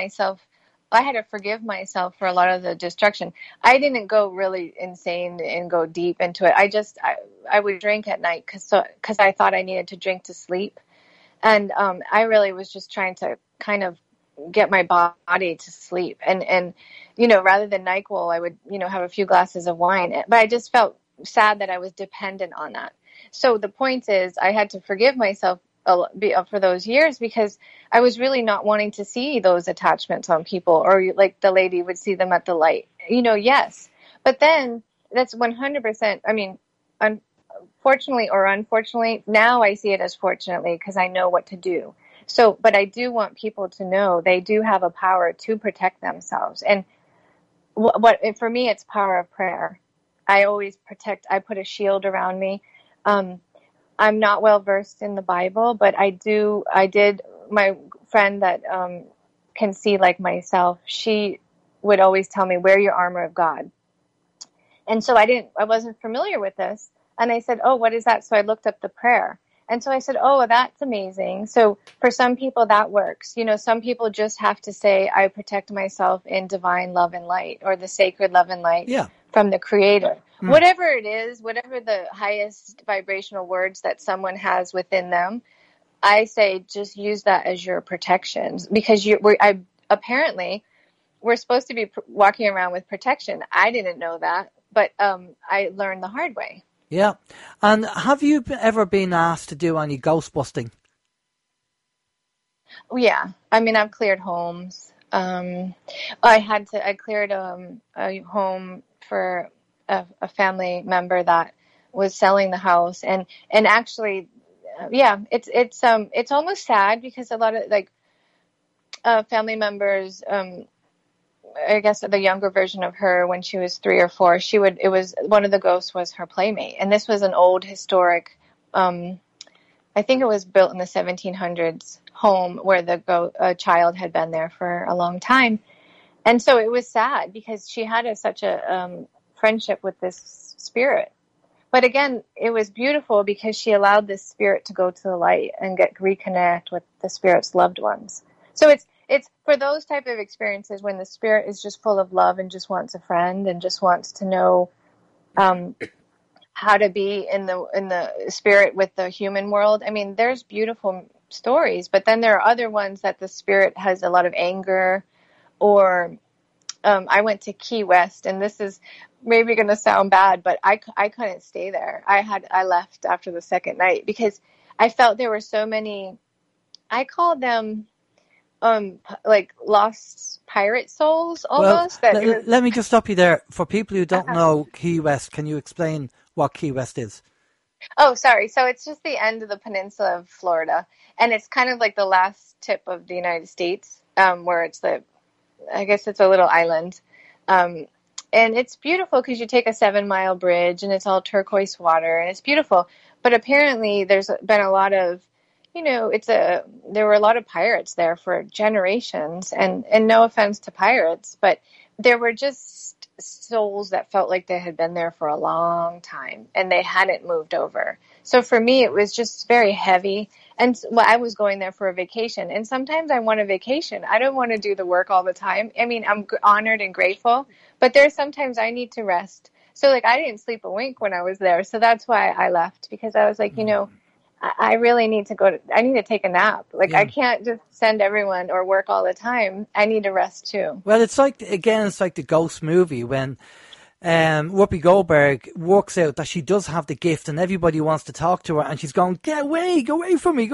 S3: forgive myself for a lot of the destruction. I didn't go really insane and go deep into it. I would drink at night because I thought I needed to drink to sleep. And I really was just trying to kind of get my body to sleep. And rather than NyQuil, I would, have a few glasses of wine. But I just felt sad that I was dependent on that. So the point is, I had to forgive myself for those years because I was really not wanting to see those attachments on people, or like the lady would see them at the light, yes. But then that's 100%. I mean, unfortunately or unfortunately, now I see it as fortunately because I know what to do. So, but I do want people to know they do have a power to protect themselves. And for me, it's power of prayer. I always I put a shield around me. I'm not well versed in the Bible, but my friend that can see like myself, she would always tell me, wear your armor of God. And so I wasn't familiar with this. And I said, oh, what is that? So I looked up the prayer. And so I said, oh, that's amazing. So for some people that works. Some people just have to say, I protect myself in divine love and light, or the sacred love and light from the Creator. Whatever it is, whatever the highest vibrational words that someone has within them, I say just use that as your protections, because apparently we're supposed to be walking around with protection. I didn't know that, but I learned the hard way.
S2: Yeah. And have you ever been asked to do any ghost busting?
S3: Yeah. I mean, I've cleared homes. I cleared a home for a family member that was selling the house, and actually, it's almost sad because a lot of family members, I guess the younger version of her, when she was 3 or 4, one of the ghosts was her playmate, and this was an old historic, I think it was built in the 1700s home where a child had been there for a long time, and so it was sad because she had such a friendship with this spirit. But again, it was beautiful because she allowed this spirit to go to the light and reconnect with the spirit's loved ones. So it's for those type of experiences when the spirit is just full of love and just wants a friend and just wants to know how to be in the spirit with the human world. I mean, there's beautiful stories, but then there are other ones that the spirit has a lot of anger, or I went to Key West, and this is maybe going to sound bad, but I couldn't stay there. I left after the second night because I felt there were so many, I called them like lost pirate souls
S2: Well,
S3: almost. That it was,
S2: let me just stop you there. For people who don't know Key West, can you explain what Key West is?
S3: oh, sorry. So it's just the end of the peninsula of Florida, and it's kind of like the last tip of the United States, where I guess it's a little island. Um, and it's beautiful because you take a 7-mile bridge and it's all turquoise water and it's beautiful. But apparently there's been a lot of, there were a lot of pirates there for generations, and no offense to pirates, but there were just souls that felt like they had been there for a long time and they hadn't moved over. So for me, it was just very heavy. And I was going there for a vacation. And sometimes I want a vacation. I don't want to do the work all the time. I mean, I'm honored and grateful, but there's sometimes I need to rest. So like I didn't sleep a wink when I was there. So that's why I left, because I was like, I really need to I need to take a nap. Like I can't just send everyone or work all the time. I need to rest too.
S2: Well, it's like the Ghost movie when Whoopi Goldberg works out that she does have the gift and everybody wants to talk to her and she's going, go away from me,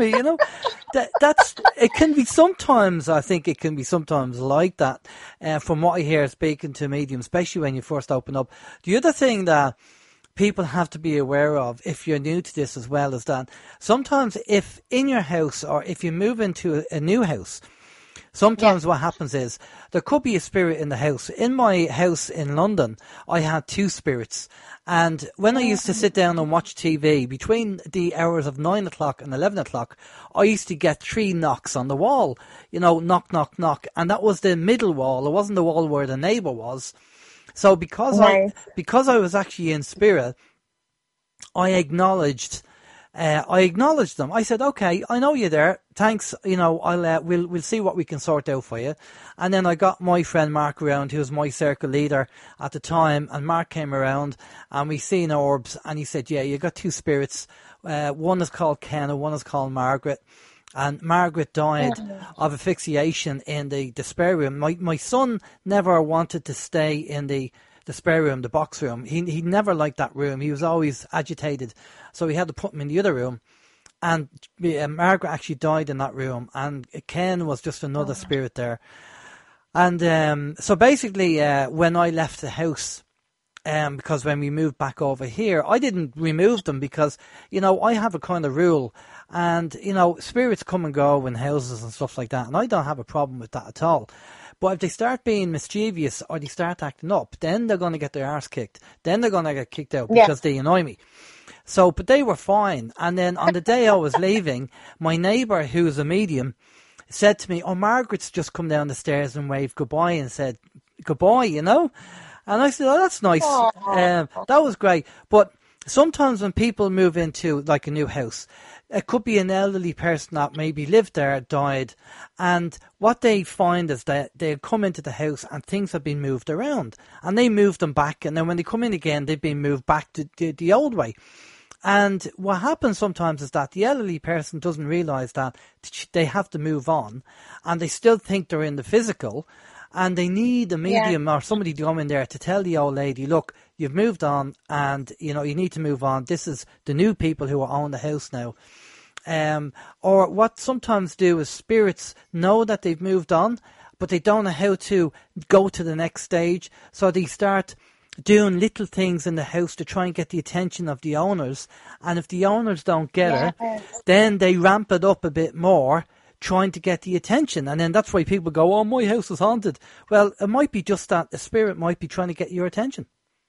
S2: it can be sometimes, I think it can be sometimes like that, from what I hear speaking to mediums, especially when you first open up. The other thing that people have to be aware of, if you're new to this as well, is that sometimes if in your house or if you move into a new house, sometimes what happens is there could be a spirit in the house. In my house in London, I had 2 spirits. And when I used to sit down and watch TV, between the hours of 9 o'clock and 11 o'clock, I used to get 3 knocks on the wall. Knock, knock, knock. And that was the middle wall. It wasn't the wall where the neighbour was. So because I was actually in spirit, I acknowledged them. I said, okay, I know you're there. Thanks. We'll see what we can sort out for you. And then I got my friend Mark around, who was my circle leader at the time. And Mark came around and we seen orbs. And he said, yeah, you got 2 spirits. One is called Ken and one is called Margaret. And Margaret died of asphyxiation in the spare room. My son never wanted to stay in the spare room, the box room. He never liked that room. He was always agitated. So we had to put him in the other room. And Margaret actually died in that room. And Ken was just another spirit there. And so basically, when I left the house, because when we moved back over here, I didn't remove them because, I have a kind of rule. And, spirits come and go in houses and stuff like that. And I don't have a problem with that at all. But if they start being mischievous or they start acting up, then they're going to get their arse kicked. Then they're going to get kicked out because they annoy me. So, but they were fine. And then on the day I was leaving, my neighbour, who's a medium, said to me, oh, Margaret's just come down the stairs and waved goodbye and said goodbye, And I said, oh, that's nice. That was great. But sometimes when people move into like a new house, it could be an elderly person that maybe lived there, died, and what they find is that they come into the house and things have been moved around, and they move them back, and then when they come in again, they've been moved back to the old way. And what happens sometimes is that the elderly person doesn't realise that they have to move on, and they still think they're in the physical, and they need a medium or somebody to come in there to tell the old lady, look, you've moved on and, you need to move on. This is the new people who are on the house now. Or what sometimes do is spirits know that they've moved on, but they don't know how to go to the next stage. So they start doing little things in the house to try and get the attention of the owners. And if the owners don't get it, then they ramp it up a bit more, trying to get the attention. And then that's why people go, oh, my house is haunted. Well, it might be just that a spirit might be trying to get your attention.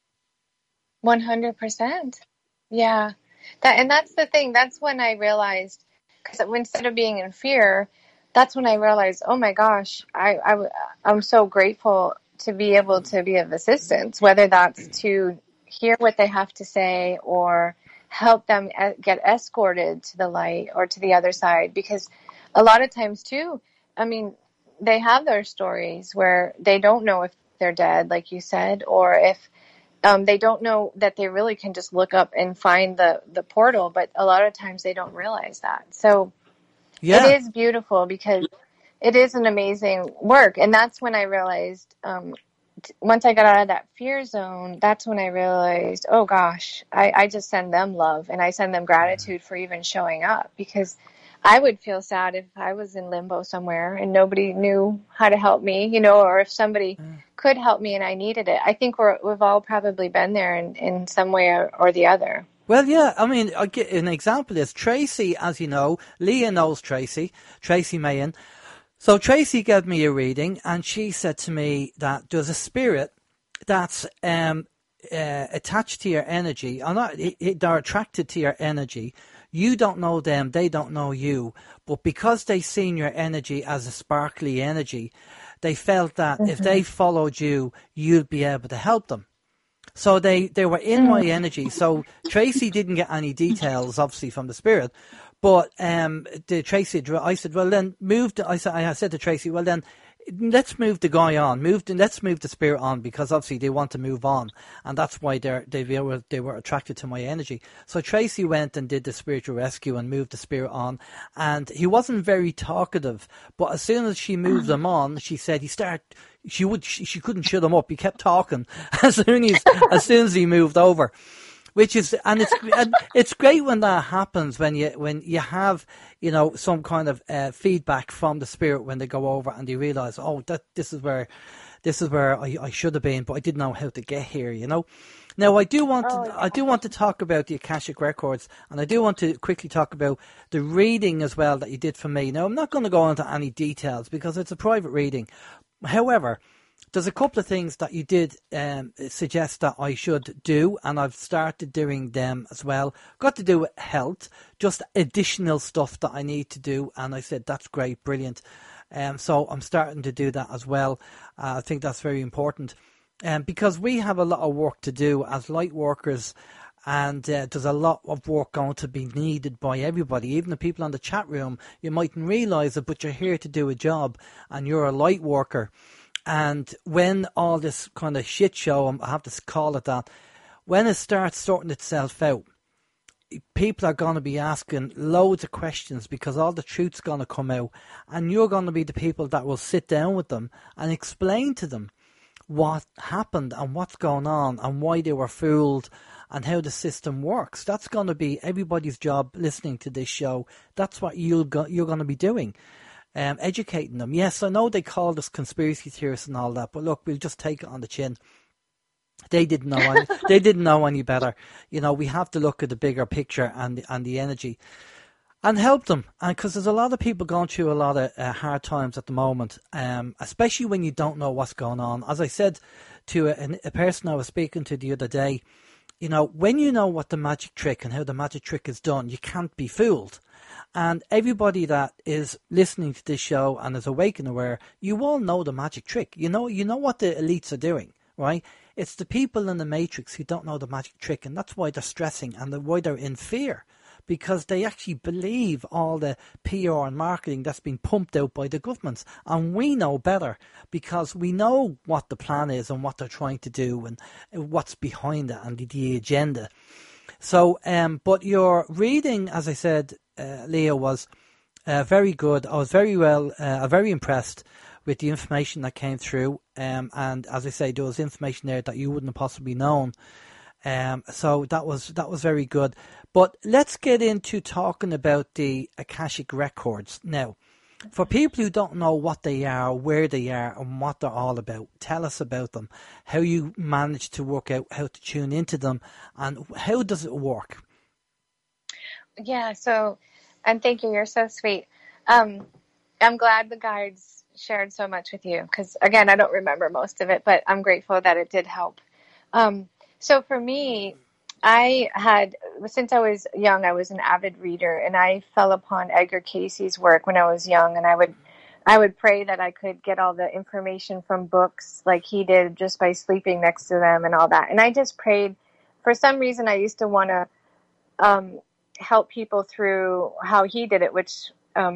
S3: 100%. Yeah. And that's the thing. That's when I realized, because instead of being in fear, that's when I realized, oh my gosh, I'm so grateful to be able to be of assistance, whether that's to hear what they have to say or help them get escorted to the light or to the other side. Because a lot of times too, I mean, they have their stories where they don't know if they're dead, like you said, or if they don't know that they really can just look up and find the portal, but a lot of times they don't realize that. So it is beautiful because It is an amazing work. And that's when I realized, once I got out of that fear zone, that's when I realized, oh gosh, I just send them love and I send them gratitude for even showing up, because I would feel sad if I was in limbo somewhere and nobody knew how to help me, or if somebody could help me and I needed it. I think we've all probably been there in some way or the other.
S2: Well, yeah, I mean, I'll get an example is Tracy, as you know, Leah knows Tracy Mayen. So Tracy gave me a reading and she said to me that there's a spirit that's attached to your energy, or not, they're attracted to your energy. You don't know them, they don't know you, but because they seen your energy as a sparkly energy, they felt that if they followed you, you'd be able to help them. So they were in my energy. So Tracy didn't get any details, obviously, from the spirit. But I said, well, then I said to Tracy, well, then let's move the guy on. Let's move the spirit on, because obviously they want to move on, and that's why they were attracted to my energy. So Tracy went and did the spiritual rescue and moved the spirit on, and he wasn't very talkative. But as soon as she moved him on, she said she couldn't shut him up. He kept talking as soon as he moved over. It's great when that happens, when you have, some kind of feedback from the spirit when they go over and they realize, oh, this is where I should have been, but I didn't know how to get here, Now I do want to talk about the Akashic Records, and I do want to quickly talk about the reading as well that you did for me. Now I'm not going to go into any details because it's a private reading. However, there's a couple of things that you did suggest that I should do, and I've started doing them as well. Got to do with health, just additional stuff that I need to do, and I said, that's great, brilliant. So I'm starting to do that as well. I think that's very important, because we have a lot of work to do as light workers, and there's a lot of work going to be needed by everybody. Even the people on the chat room, you mightn't realise it, but you're here to do a job, and you're a light worker. And when all this kind of shit show, I have to call it that, when it starts sorting itself out, people are going to be asking loads of questions, because all the truth's going to come out, and you're going to be the people that will sit down with them and explain to them what happened and what's going on and why they were fooled and how the system works. That's going to be everybody's job listening to this show. That's what you're going to be doing. Educating them. Yes, I know they called us conspiracy theorists and all that, but look, we'll just take it on the chin. They didn't know any better. We have to look at the bigger picture and the energy and help them. And because there's a lot of people going through a lot of hard times at the moment, especially when you don't know what's going on. As I said to a person I was speaking to the other day, when you know what the magic trick and how the magic trick is done, you can't be fooled. And everybody that is listening to this show and is awake and aware, you all know the magic trick. You know what the elites are doing, right? It's the people in the matrix who don't know the magic trick, and that's why they're stressing and why they're in fear, because they actually believe all the PR and marketing that's been pumped out by the governments. And we know better, because we know what the plan is and what they're trying to do and what's behind it and the agenda. So, but your reading, as I said, Leah, was very good. I was very impressed with the information that came through. And as I say, there was information there that you wouldn't have possibly known. So that was very good. But let's get into talking about the Akashic Records now. For people who don't know what they are, where they are, and what they're all about, tell us about them. How you manage to work out how to tune into them, and how does it work?
S3: Yeah, and thank you. You're so sweet. I'm glad the guides shared so much with you, because, again, I don't remember most of it, but I'm grateful that it did help. So for me, since I was young, I was an avid reader, and I fell upon Edgar Cayce's work when I was young, and I would pray that I could get all the information from books like he did just by sleeping next to them and all that. And I just prayed. For some reason, I used to want to help people through how he did it, which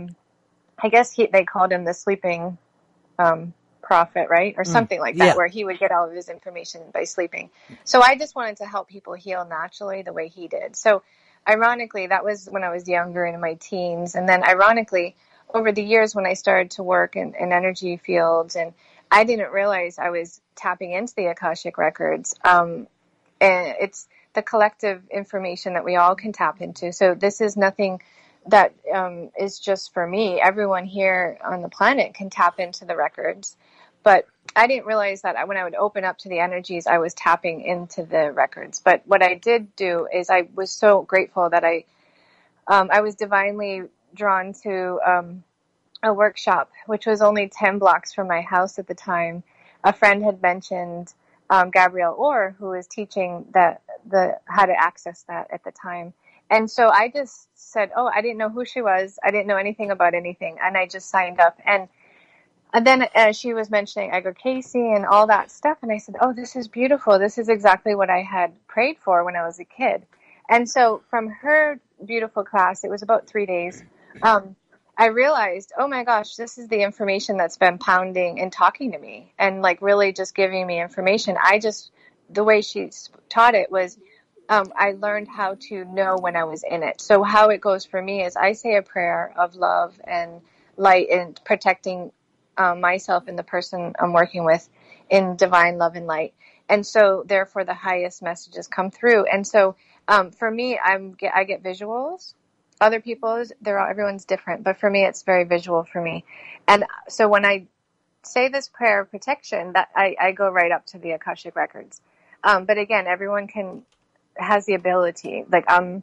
S3: I guess they called him the sleeping prophet, right? Or something like that, yeah, where he would get all of his information by sleeping. So I just wanted to help people heal naturally the way he did. So ironically, that was when I was younger, in my teens. And then ironically, over the years when I started to work in energy fields, and I didn't realize I was tapping into the Akashic records. And it's the collective information that we all can tap into. So this is nothing that is just for me. Everyone here on the planet can tap into the records. But I didn't realize that when I would open up to the energies, I was tapping into the records. But what I did do is I was so grateful that I was divinely drawn to a workshop, which was only 10 blocks from my house at the time. A friend had mentioned Gabrielle Orr, who was teaching how to access that at the time. And so I just said, oh, I didn't know who she was. I didn't know anything about anything. And I just signed up. And then she was mentioning Edgar Cayce and all that stuff. And I said, oh, this is beautiful. This is exactly what I had prayed for when I was a kid. And so from her beautiful class, it was about 3 days, I realized, oh my gosh, this is the information that's been pounding and talking to me and like really just giving me information. The way she taught it was, I learned how to know when I was in it. So how it goes for me is I say a prayer of love and light and protecting myself and the person I'm working with in divine love and light. And so therefore the highest messages come through. And so for me, I get visuals. Other people's, everyone's different, but for me, it's very visual for me. And so when I say this prayer of protection, that I go right up to the Akashic records. But again, everyone has the ability. Like I'm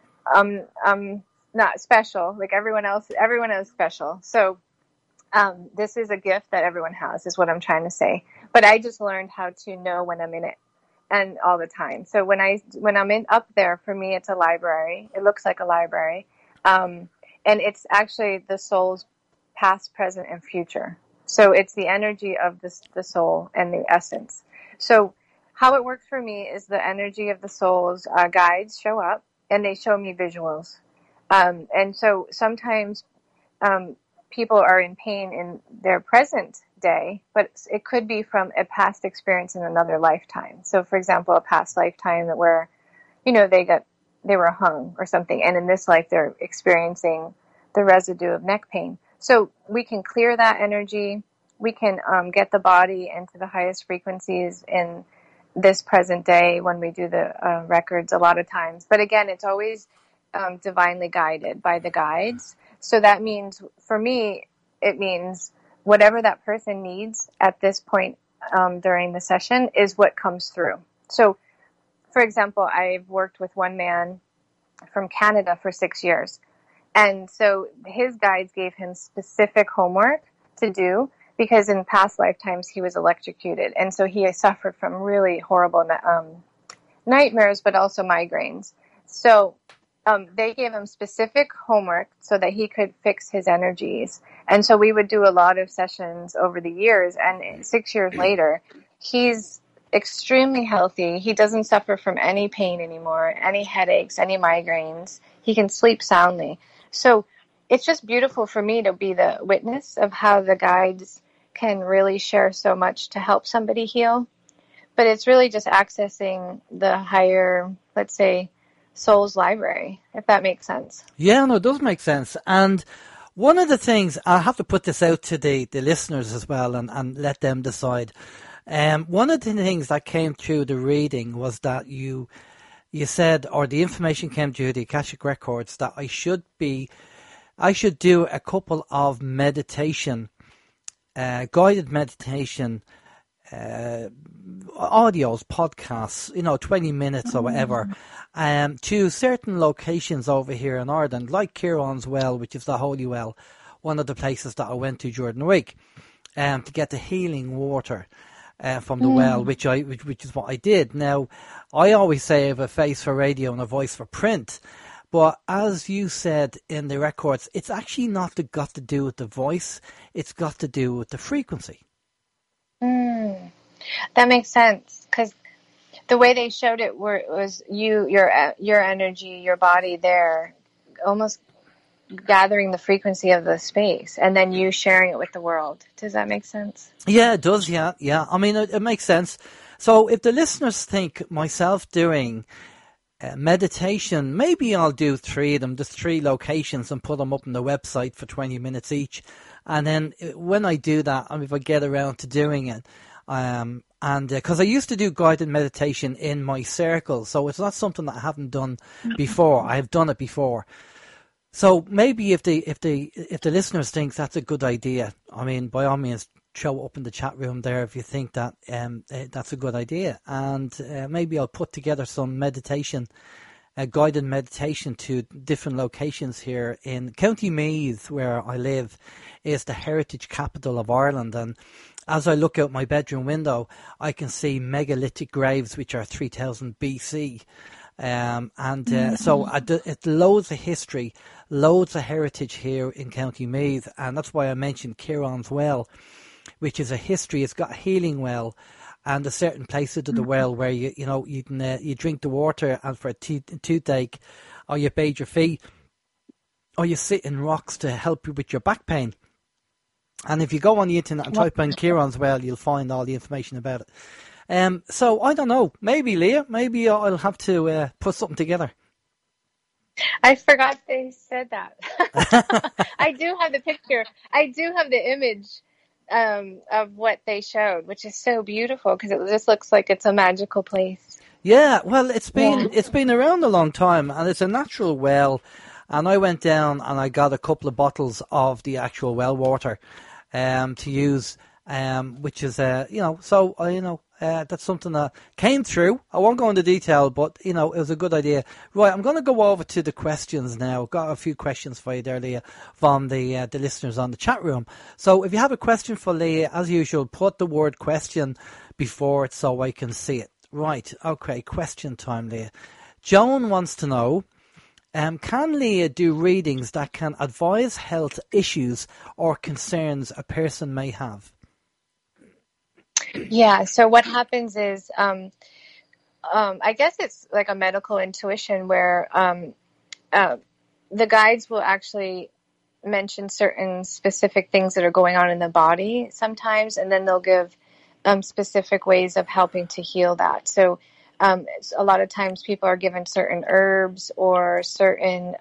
S3: not special. Like everyone else is special. So this is a gift that everyone has, is what I'm trying to say. But I just learned how to know when I'm in it. And all the time. So when I'm up there, for me, it's a library. It looks like a library. And it's actually the soul's past, present, and future. So it's the energy of the soul and the essence. So how it works for me is the energy of the soul's guides show up and they show me visuals. And so sometimes people are in pain in their present day, but it could be from a past experience in another lifetime. So for example, a past lifetime where, they were hung or something. And in this life, they're experiencing the residue of neck pain. So we can clear that energy. We can get the body into the highest frequencies in this present day when we do the records a lot of times. But again, it's always divinely guided by the guides. So that means, for me, it means whatever that person needs at this point during the session is what comes through. So, for example, I've worked with one man from Canada for 6 years. And so his guides gave him specific homework to do because in past lifetimes he was electrocuted. And so he suffered from really horrible nightmares, but also migraines. So they gave him specific homework so that he could fix his energies. And so we would do a lot of sessions over the years. And 6 years later, he's extremely healthy. He doesn't suffer from any pain anymore, any headaches, any migraines. He can sleep soundly. So it's just beautiful for me to be the witness of how the guides can really share so much to help somebody heal. But it's really just accessing the higher, let's say, soul's library, if that makes sense.
S2: Yeah, no, it does make sense. And one of the things, I have to put this out to the listeners as well and let them decide. One of the things that came through the reading was that you said, or the information came through the Akashic Records, that I should do a couple of meditation, guided meditation audios, podcasts, 20 minutes or whatever, to certain locations over here in Ireland, like Kieran's Well, which is the Holy Well, one of the places that I went to during the week, to get the healing water from the well, which is what I did. Now, I always say I have a face for radio and a voice for print, but as you said in the records, it's actually not got to do with the voice, it's got to do with the frequency.
S3: That makes sense, because the way they showed it was your energy, your body there, almost gathering the frequency of the space, and then you sharing it with the world. Does that make sense?
S2: Yeah, it does. Yeah. I mean, it makes sense. So if the listeners think myself doing meditation, maybe I'll do 3 of them, just 3 locations, and put them up on the website for 20 minutes each. And then when I do that, if I get around to doing it, and because I used to do guided meditation in my circle, so it's not something that I haven't done before. I have done it before. So maybe if the listeners think that's a good idea, by all means, show up in the chat room there if you think that that's a good idea, and maybe I'll put together some meditation, guided meditation to different locations here in County Meath, where I live, is the heritage capital of Ireland, and as I look out my bedroom window, I can see megalithic graves which are 3000 BC. So it's loads of history, loads of heritage here in County Meath, and that's why I mentioned Kieran's Well, which is a history. It's got a healing well, and there's certain places of the well where you drink the water, and for a toothache, or you bathe your feet, or you sit in rocks to help you with your back pain. And if you go on the internet and type in Kieran's Well, you'll find all the information about it. So I don't know. Maybe, Leah, I'll have to put something together.
S3: I forgot they said that. I do have the picture. I do have the image of what they showed, which is so beautiful because it just looks like it's a magical place.
S2: Yeah, well, it's been around a long time, and it's a natural well. And I went down and I got a couple of bottles of the actual well water to use, which is that's something that came through. I won't go into detail, but it was a good idea. Right, I'm going to go over to the questions now. Got a few questions for you there, Leah, from the listeners on the chat room. So if you have a question for Leah, as usual, put the word question before it so I can see it. Right, okay, question time, Leah. Joan wants to know, can Leah do readings that can advise health issues or concerns a person may have?
S3: Yeah, so what happens is, I guess it's like a medical intuition where the guides will actually mention certain specific things that are going on in the body sometimes, and then they'll give specific ways of helping to heal that. So a lot of times people are given certain herbs or certain,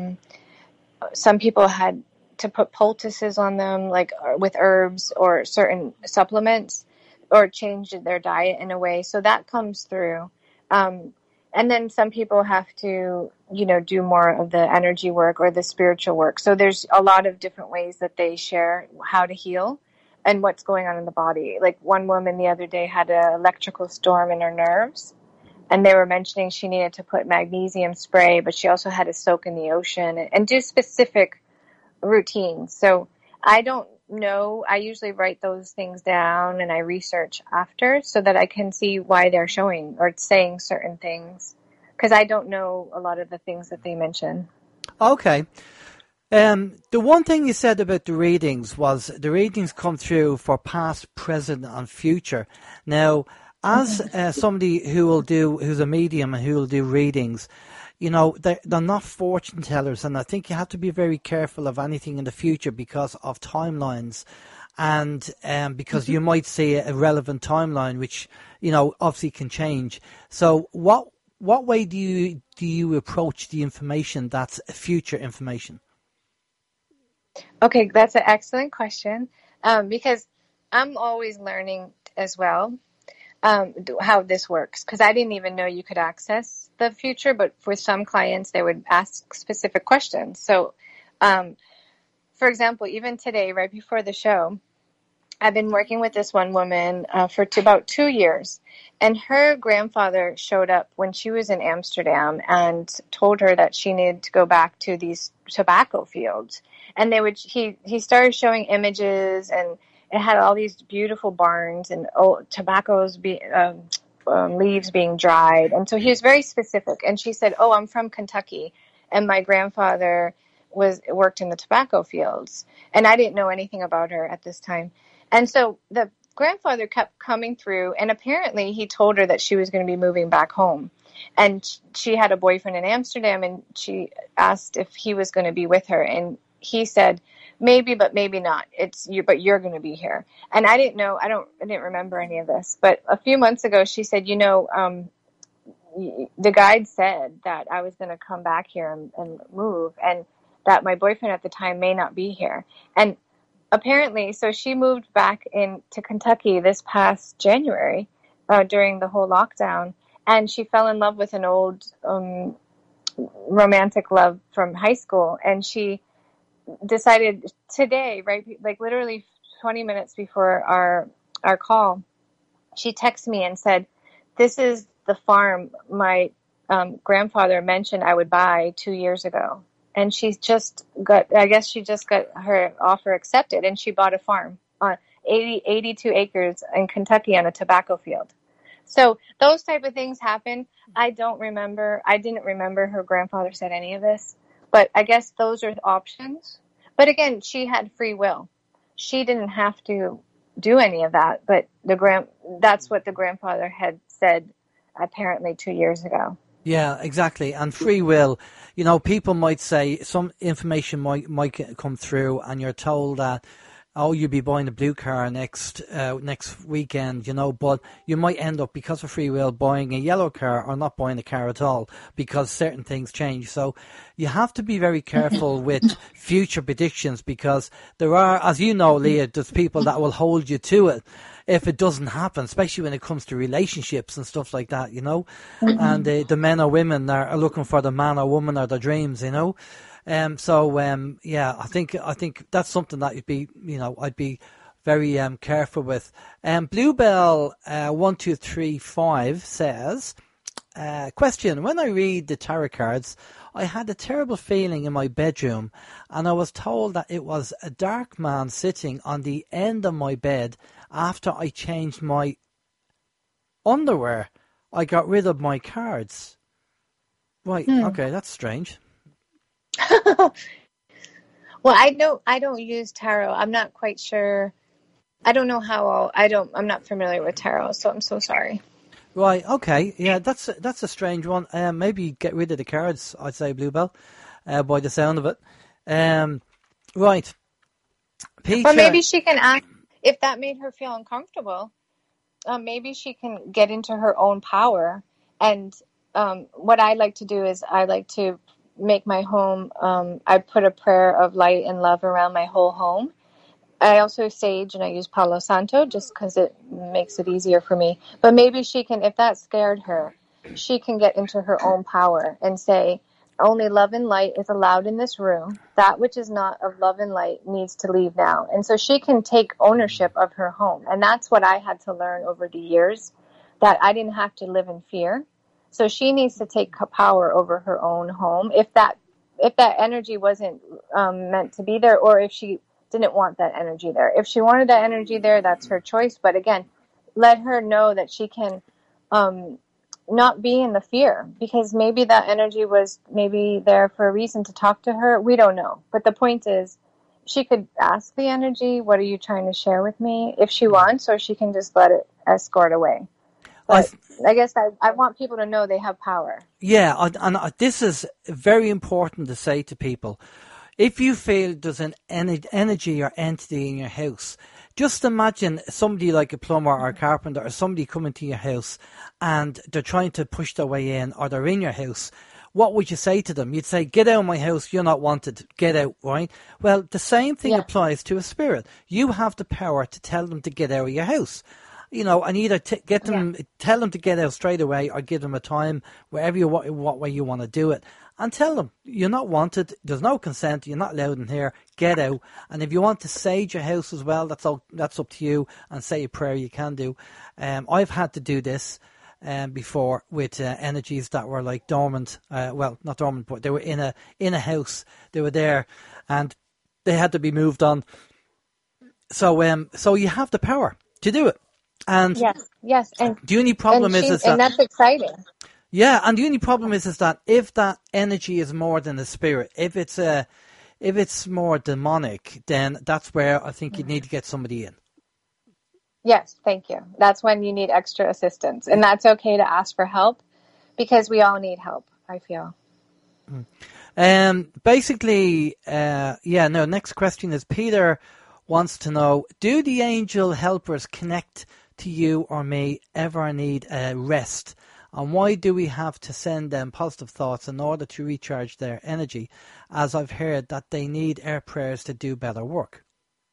S3: some people had to put poultices on them, like with herbs or certain supplements, or change their diet in a way. So that comes through. And then some people have to, do more of the energy work or the spiritual work. So there's a lot of different ways that they share how to heal and what's going on in the body. Like one woman the other day had an electrical storm in her nerves, and they were mentioning she needed to put magnesium spray, but she also had to soak in the ocean and do specific routines. So I don't know. I usually write those things down and I research after so that I can see why they're showing or saying certain things, because I don't know a lot of the things that they mention.
S2: Okay. The one thing you said about the readings was the readings come through for past, present and future. Now, as somebody who's a medium and who will do readings, they're not fortune tellers, and I think you have to be very careful of anything in the future because of timelines, and because you might see a relevant timeline, which obviously can change. So, what way do you approach the information that's future information?
S3: Okay, that's an excellent question, because I'm always learning as well. How this works, because I didn't even know you could access the future, but for some clients they would ask specific questions. So for example, even today, right before the show, I've been working with this one woman for about 2 years, and her grandfather showed up when she was in Amsterdam and told her that she needed to go back to these tobacco fields, and he started showing images, and it had all these beautiful barns and leaves being dried. And so he was very specific. And she said, I'm from Kentucky, and my grandfather worked in the tobacco fields. And I didn't know anything about her at this time. And so the grandfather kept coming through, and apparently he told her that she was going to be moving back home. And she had a boyfriend in Amsterdam, and she asked if he was going to be with her. And he said, maybe, but maybe not. But you're going to be here. And I didn't know. I didn't remember any of this. But a few months ago, she said, the guide said that I was going to come back here and move, and that my boyfriend at the time may not be here. And apparently, so she moved back into Kentucky this past January during the whole lockdown, and she fell in love with an old romantic love from high school, and she decided today, right, like literally 20 minutes before our call, she texted me and said, "This is the farm my grandfather mentioned I would buy 2 years ago." And she just got her offer accepted, and she bought a farm on 82 acres in Kentucky on a tobacco field. So those type of things happen. I didn't remember her grandfather said any of this, but I guess those are options. But again, she had free will. She didn't have to do any of that, but that's what the grandfather had said apparently 2 years ago.
S2: Yeah, exactly. And free will, people might say some information might come through and you're told that, oh, you'll be buying a blue car next weekend, but you might end up, because of free will, buying a yellow car or not buying a car at all because certain things change. So you have to be very careful with future predictions, because there are, as you know, Leah, there's people that will hold you to it if it doesn't happen, especially when it comes to relationships and stuff like that, and the men or women are looking for the man or woman or their dreams, I think that's something that I'd be very careful with. Bluebell 1235 says, question: when I read the tarot cards, I had a terrible feeling in my bedroom, and I was told that it was a dark man sitting on the end of my bed. After I changed my underwear, I got rid of my cards. Right, okay, that's strange.
S3: Well, I don't use tarot. I'm not quite sure. I don't know how. I'm not familiar with tarot, so I'm so sorry.
S2: Right, okay, yeah, that's a strange one. Maybe get rid of the cards, I'd say, Bluebell, by the sound of it. Right, Peter.
S3: Or maybe she can ask if that made her feel uncomfortable. Maybe she can get into her own power. And what I like to do is I like to make my home. I put a prayer of light and love around my whole home. I also sage and I use Palo Santo just because it makes it easier for me. But maybe she can, if that scared her, she can get into her own power and say, only love and light is allowed in this room. That which is not of love and light needs to leave now. And so she can take ownership of her home. And that's what I had to learn over the years, that I didn't have to live in fear. So she needs to take power over her own home. If that energy wasn't meant to be there, or if she didn't want that energy there. If she wanted that energy there, that's her choice. But again, let her know that she can not be in the fear, because maybe that energy was maybe there for a reason to talk to her. We don't know. But the point is, she could ask the energy, what are you trying to share with me, if she wants, or she can just let it escort away. But I guess I want people to know they have power.
S2: Yeah, and this is very important to say to people. If you feel there's an energy or entity in your house, just imagine somebody like a plumber or a carpenter or somebody coming to your house and they're trying to push their way in, or they're in your house. What would you say to them? You'd say, get out of my house, you're not wanted, get out, right? Well, the same thing applies to a spirit. You have the power to tell them to get out of your house. And either tell them to get out straight away, or give them a time, wherever what way you want to do it. And tell them, you're not wanted, there's no consent, you're not allowed in here, get out. And if you want to sage your house as well, that's up to you, and say a prayer, you can do. I've had to do this before with energies that were like dormant, well, not dormant, but they were in a house, they were there, and they had to be moved on. So you have the power to do it. And
S3: yes. And
S2: the only problem is that,
S3: and that's exciting.
S2: Yeah, and the only problem is that if that energy is more than a spirit, if it's more demonic, then that's where I think you need to get somebody in.
S3: Yes, thank you. That's when you need extra assistance, and that's okay to ask for help, because we all need help, I feel.
S2: Basically, next question is Peter wants to know, do the angel helpers connect to you or me ever need a rest? And why do we have to send them positive thoughts in order to recharge their energy, as I've heard that they need our prayers to do better work?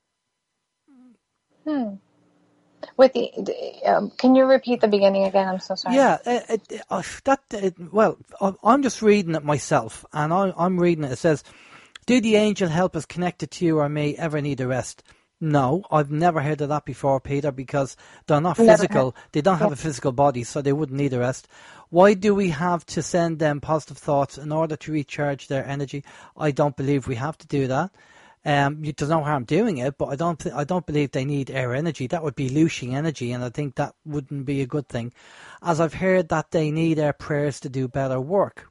S3: With can you repeat the beginning again? I'm so sorry.
S2: Yeah, well, I'm just reading it myself, and I'm reading it. It says, "Do the angel helpers connected to you or me ever need a rest?" No, I've never heard of that before, Peter, because they're not physical. They don't have a physical body, so they wouldn't need a rest. Why do we have to send them positive thoughts in order to recharge their energy? I don't believe we have to do that. There's no harm doing it, but I don't believe they need our energy. That would be looshing energy, and I think that wouldn't be a good thing. As I've heard that they need our prayers to do better work.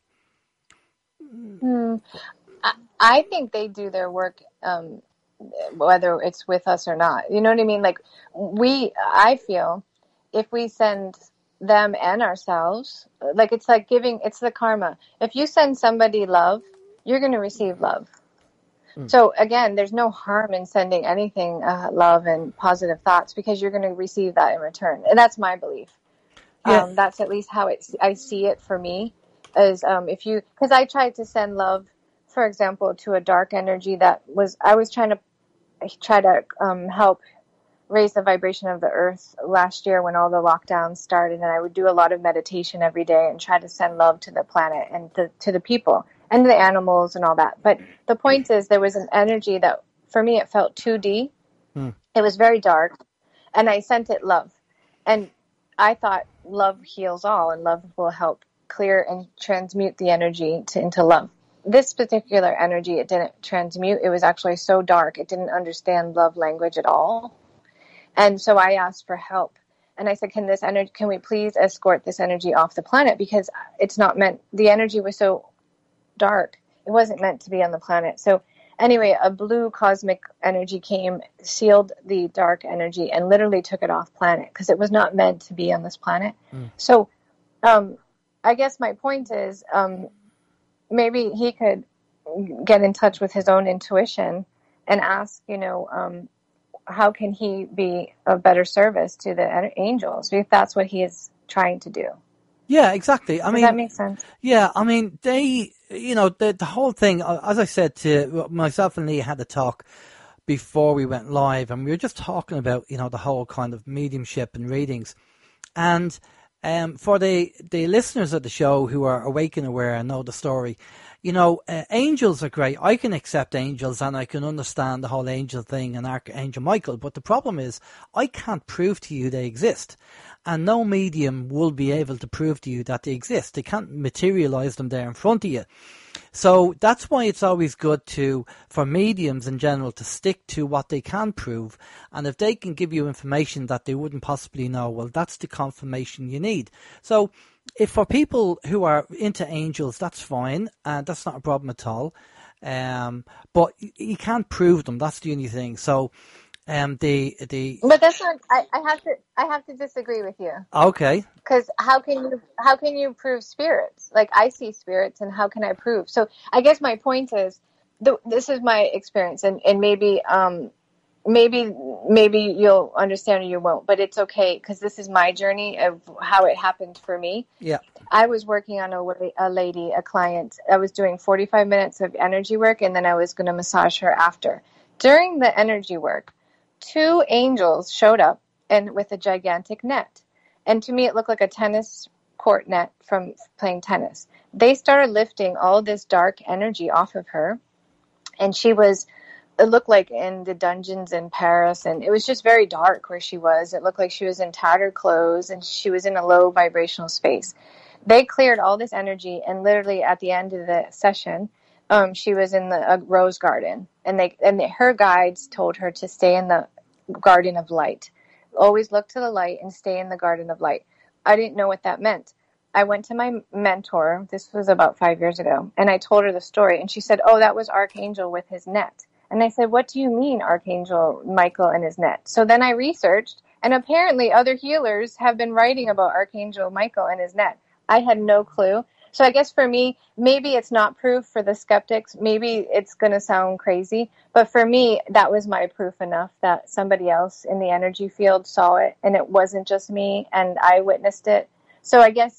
S3: I think they do their work, whether it's with us or not. You know what I mean? Like I feel if we send them and ourselves, like it's like giving, it's the karma. If you send somebody love, you're going to receive love. So again, there's no harm in sending anything, love and positive thoughts, because you're going to receive that in return. And that's my belief.
S2: Yeah.
S3: That's at least how I see it for me, is because I tried to send love, for example, to a dark energy I was trying to help raise the vibration of the earth last year when all the lockdowns started, and I would do a lot of meditation every day and try to send love to the planet and to the people and the animals and all that. But the point is, there was an energy that, for me, it felt 2D. It was very dark, and I sent it love. And I thought love heals all, and love will help clear and transmute the energy into love. This particular energy, it didn't transmute. It was actually so dark, it didn't understand love language at all. And so I asked for help. And I said, can we please escort this energy off the planet? Because it's not meant, the energy was so dark. It wasn't meant to be on the planet. So anyway, a blue cosmic energy came, sealed the dark energy, and literally took it off planet, because it was not meant to be on this planet. So I guess my point is, maybe he could get in touch with his own intuition and ask, how can he be of better service to the angels, if that's what he is trying to do.
S2: Yeah, exactly. I mean,
S3: does that make sense?
S2: Yeah, I mean, they, the whole thing, as I said to myself and Lee had a talk before we went live, and we were just talking about, the whole kind of mediumship and readings. And for the listeners of the show who are awake and aware and know the story, angels are great. I can accept angels, and I can understand the whole angel thing and Archangel Michael. But the problem is, I can't prove to you they exist. And no medium will be able to prove to you that they exist. They can't materialize them there in front of you. So that's why it's always good for mediums in general to stick to what they can prove. And if they can give you information that they wouldn't possibly know, well, that's the confirmation you need. So if for people who are into angels, that's fine. That's not a problem at all. But you can't prove them. That's the only thing. So but
S3: that's not. I have to disagree with you.
S2: Okay.
S3: Because how can you prove spirits? Like, I see spirits, and how can I prove? So I guess my point is, this is my experience, and maybe you'll understand or you won't, but it's okay, because this is my journey of how it happened for me.
S2: Yeah.
S3: I was working on a client. I was doing 45 minutes of energy work, and then I was going to massage her after. During the energy work, 2 angels showed up and with a gigantic net. And to me, it looked like a tennis court net from playing tennis. They started lifting all this dark energy off of her. And it looked like in the dungeons in Paris. And it was just very dark where she was. It looked like she was in tattered clothes, and she was in a low vibrational space. They cleared all this energy, and literally at the end of the session, she was in a rose garden, and her guides told her to stay in the garden of light. Always look to the light and stay in the garden of light. I didn't know what that meant. I went to my mentor, this was about 5 years ago, and I told her the story, and she said, "Oh, that was Archangel with his net." And I said, "What do you mean, Archangel Michael and his net?" So then I researched, and apparently other healers have been writing about Archangel Michael and his net. I had no clue. So I guess for me, maybe it's not proof for the skeptics. Maybe it's going to sound crazy. But for me, that was my proof enough that somebody else in the energy field saw it, and it wasn't just me, and I witnessed it. So I guess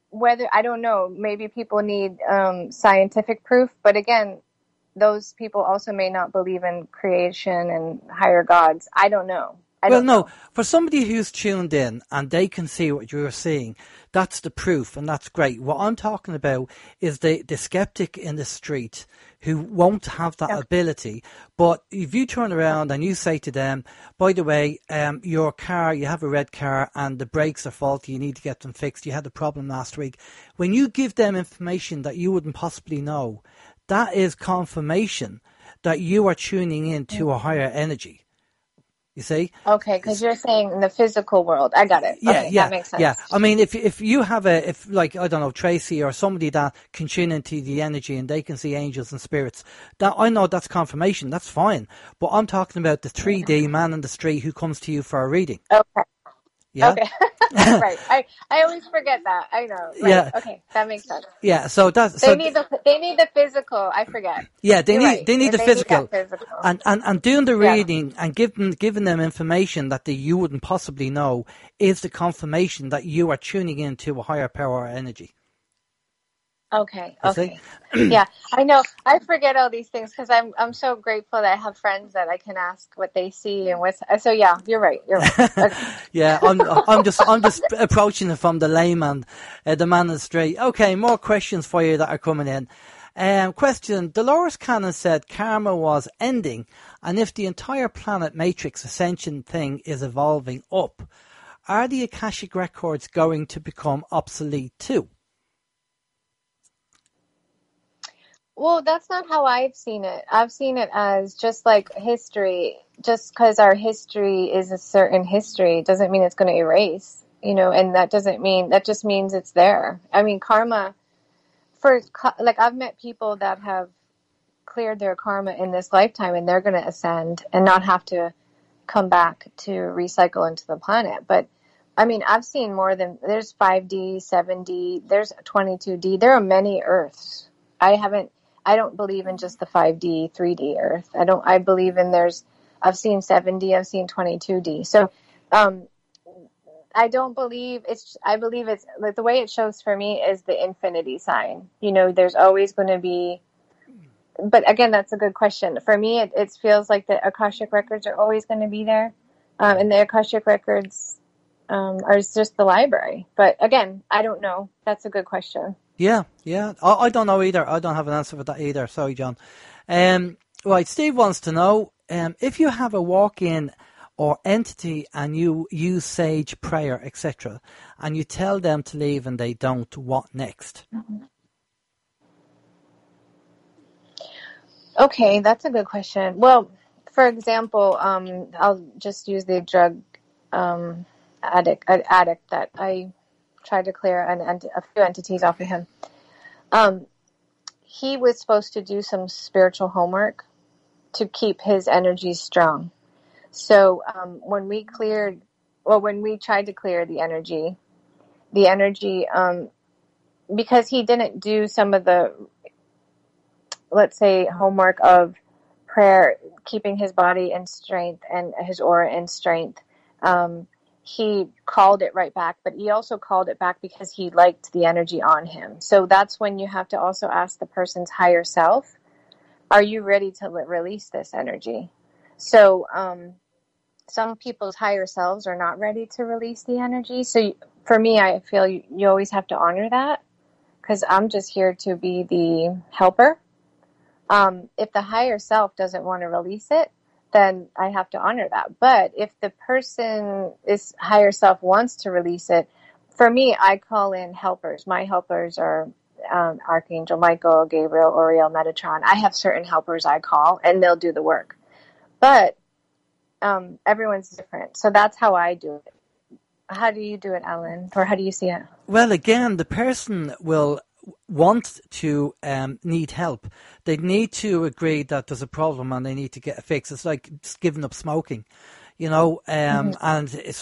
S3: whether, I don't know, maybe people need scientific proof, but again, those people also may not believe in creation and higher gods. I don't know.
S2: Well, no, for somebody who's tuned in and they can see what you're seeing, that's the proof, and that's great. What I'm talking about is the skeptic in the street who won't have that ability. But if you turn around and you say to them, by the way, your car, you have a red car and the brakes are faulty, you need to get them fixed, you had a problem last week. When you give them information that you wouldn't possibly know, that is confirmation that you are tuning in to a higher energy. You see?
S3: Okay, because you're saying in the physical world. I got it.
S2: Yeah,
S3: okay,
S2: yeah,
S3: that makes sense.
S2: yeah. I mean, if you have like, I don't know, Tracy or somebody that can tune into the energy and they can see angels and spirits, that I know that's confirmation. That's fine. But I'm talking about the 3D man in the street who comes to you for a reading.
S3: Okay.
S2: Yeah.
S3: Okay. Right. I always forget that. I know. Right.
S2: Yeah.
S3: Okay, that makes sense.
S2: Yeah. So that's
S3: they need the physical. I forget.
S2: Yeah, they need the physical.
S3: Need physical.
S2: And doing the reading and giving them information that you wouldn't possibly know is the confirmation that you are tuning into a higher power or energy.
S3: Okay. Okay. Yeah, I know. I forget all these things because I'm so grateful that I have friends that I can ask what they see and what's. So yeah, you're right. You're right. Okay.
S2: Yeah, I'm just approaching it from the layman, the man in the street. Okay, more questions for you that are coming in. Question: Dolores Cannon said karma was ending, and if the entire planet matrix ascension thing is evolving up, are the Akashic records going to become obsolete too?
S3: Well, that's not how I've seen it. I've seen it as just like history. Just because our history is a certain history doesn't mean it's going to erase, and that just means it's there. I mean, karma, like I've met people that have cleared their karma in this lifetime and they're going to ascend and not have to come back to recycle into the planet. But I mean, I've seen there's 5D, 7D, there's 22D. There are many Earths. I don't believe in just the 5D, 3D Earth. I believe I've seen 7D, I've seen 22D. So, I believe it's like the way it shows for me is the infinity sign. There's always going to be, but again, that's a good question. For me, it feels like the Akashic records are always going to be there. And the Akashic records, are just the library. But again, I don't know. That's a good question.
S2: Yeah. I don't know either. I don't have an answer for that either. Sorry, John. Right, Steve wants to know, if you have a walk-in or entity and you use sage, prayer, etc., and you tell them to leave and they don't, what next?
S3: Mm-hmm. Okay, that's a good question. Well, for example, I'll just use the drug addict that I tried to clear a few entities off of him. He was supposed to do some spiritual homework to keep his energy strong. So when we tried to clear the energy, because he didn't do some of the, let's say, homework of prayer, keeping his body in strength and his aura in strength, he called it right back, but he also called it back because he liked the energy on him. So that's when you have to also ask the person's higher self, are you ready to release this energy? So some people's higher selves are not ready to release the energy. So for me, I feel you always have to honor that because I'm just here to be the helper. If the higher self doesn't want to release it, then I have to honor that. But if the person's higher self wants to release it, for me, I call in helpers. My helpers are Archangel Michael, Gabriel, Uriel, Metatron. I have certain helpers I call, and they'll do the work. But everyone's different. So that's how I do it. How do you do it, Alan? Or how do you see it?
S2: Well, again, the person will want to need help. They need to agree that there's a problem and they need to get a fix. It's like just giving up smoking, and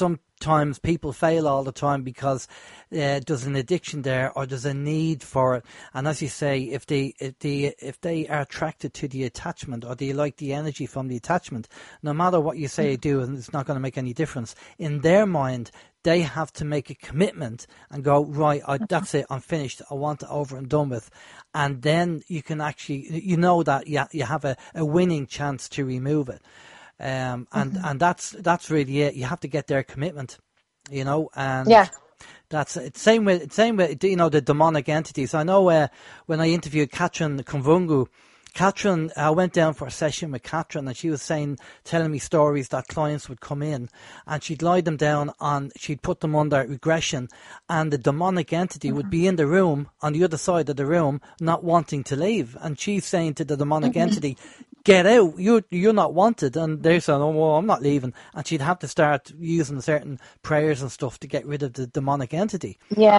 S2: times people fail all the time because there's an addiction there, or there's a need for it. And as you say, if they are attracted to the attachment, or they like the energy from the attachment, no matter what you say or do, and it's not going to make any difference in their mind. They have to make a commitment and go, right, that's it, I'm finished, I want it over and done with. And then you can actually, you know that you have a winning chance to remove it. And that's really it. You have to get their commitment, and that's it. Same with the demonic entities. I know when I interviewed Katrin Konvungu, I went down for a session with Katrin, and she was telling me stories that clients would come in and she'd lie them down she'd put them under regression, and the demonic entity would be in the room, on the other side of the room, not wanting to leave. And she's saying to the demonic entity, get out, you're not wanted. And they're saying, oh, well, I'm not leaving. And she'd have to start using certain prayers and stuff to get rid of the demonic entity.
S3: Yeah.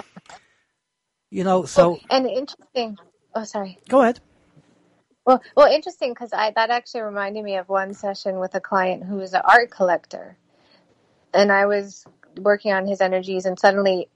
S2: So.
S3: And interesting. Oh, sorry.
S2: Go ahead.
S3: Well, interesting, because that actually reminded me of one session with a client who was an art collector, and I was working on his energies, and suddenly,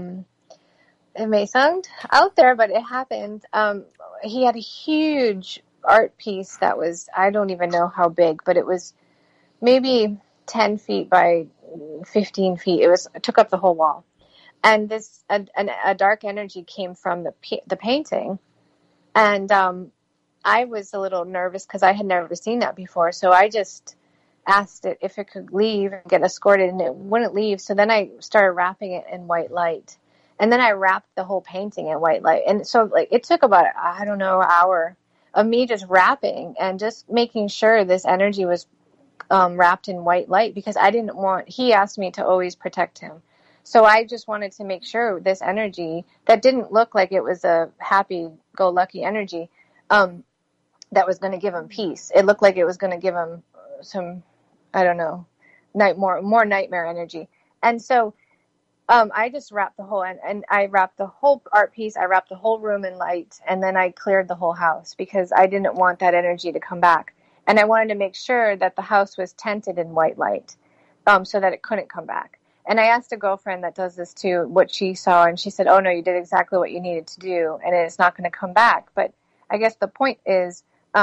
S3: it may sound out there, but it happened. He had a huge art piece that was, I don't even know how big, but it was maybe 10 feet by 15 feet. It took up the whole wall, and a dark energy came from the painting, and I was a little nervous because I had never seen that before. So I just asked it if it could leave and get escorted, and it wouldn't leave. So then I started wrapping it in white light. And then I wrapped the whole painting in white light. And so it took about, I don't know, an hour of me just wrapping and just making sure this energy was wrapped in white light, because he asked me to always protect him. So I just wanted to make sure this energy that didn't look like it was a happy-go-lucky energy, that was going to give him peace. It looked like it was going to give him some, I don't know, more nightmare energy. And so I just wrapped I wrapped the whole art piece, I wrapped the whole room in light, and then I cleared the whole house because I didn't want that energy to come back. And I wanted to make sure that the house was tinted in white light, so that it couldn't come back. And I asked a girlfriend that does this too what she saw, and she said, oh no, you did exactly what you needed to do, and it's not going to come back. But I guess the point is,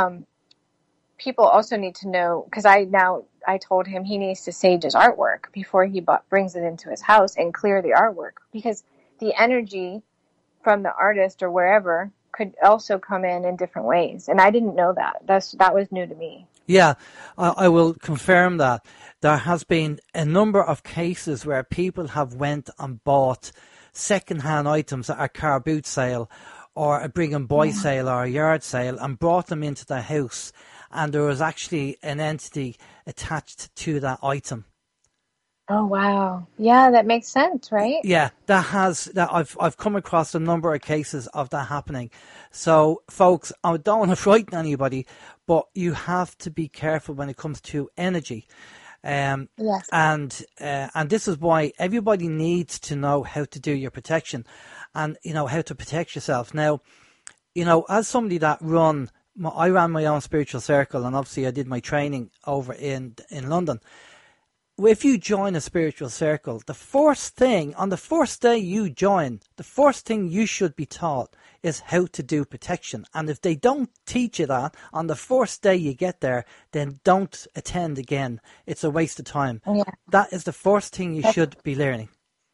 S3: people also need to know, because I told him he needs to sage his artwork before he brings it into his house and clear the artwork, because the energy from the artist or wherever could also come in different ways. And I didn't know that. That was new to me. Yeah,
S2: I will confirm that. There has been a number of cases where people have went and bought second-hand items at a car boot sale or a bring and buy sale or a yard sale and brought them into the house, and there was actually an entity attached to that item.
S3: Oh wow. Yeah, that makes sense, right?
S2: Yeah, I've come across a number of cases of that happening. So folks, I don't want to frighten anybody, but you have to be careful when it comes to energy.
S3: Yes.
S2: And this is why everybody needs to know how to do your protection and, how to protect yourself. Now, as somebody that I ran my own spiritual circle, and obviously I did my training over in London. If you join a spiritual circle, on the first day you join, the first thing you should be taught is how to do protection. And if they don't teach you that on the first day you get there, then don't attend again. It's a waste of time.
S3: Yeah.
S2: That is the first thing you should be learning.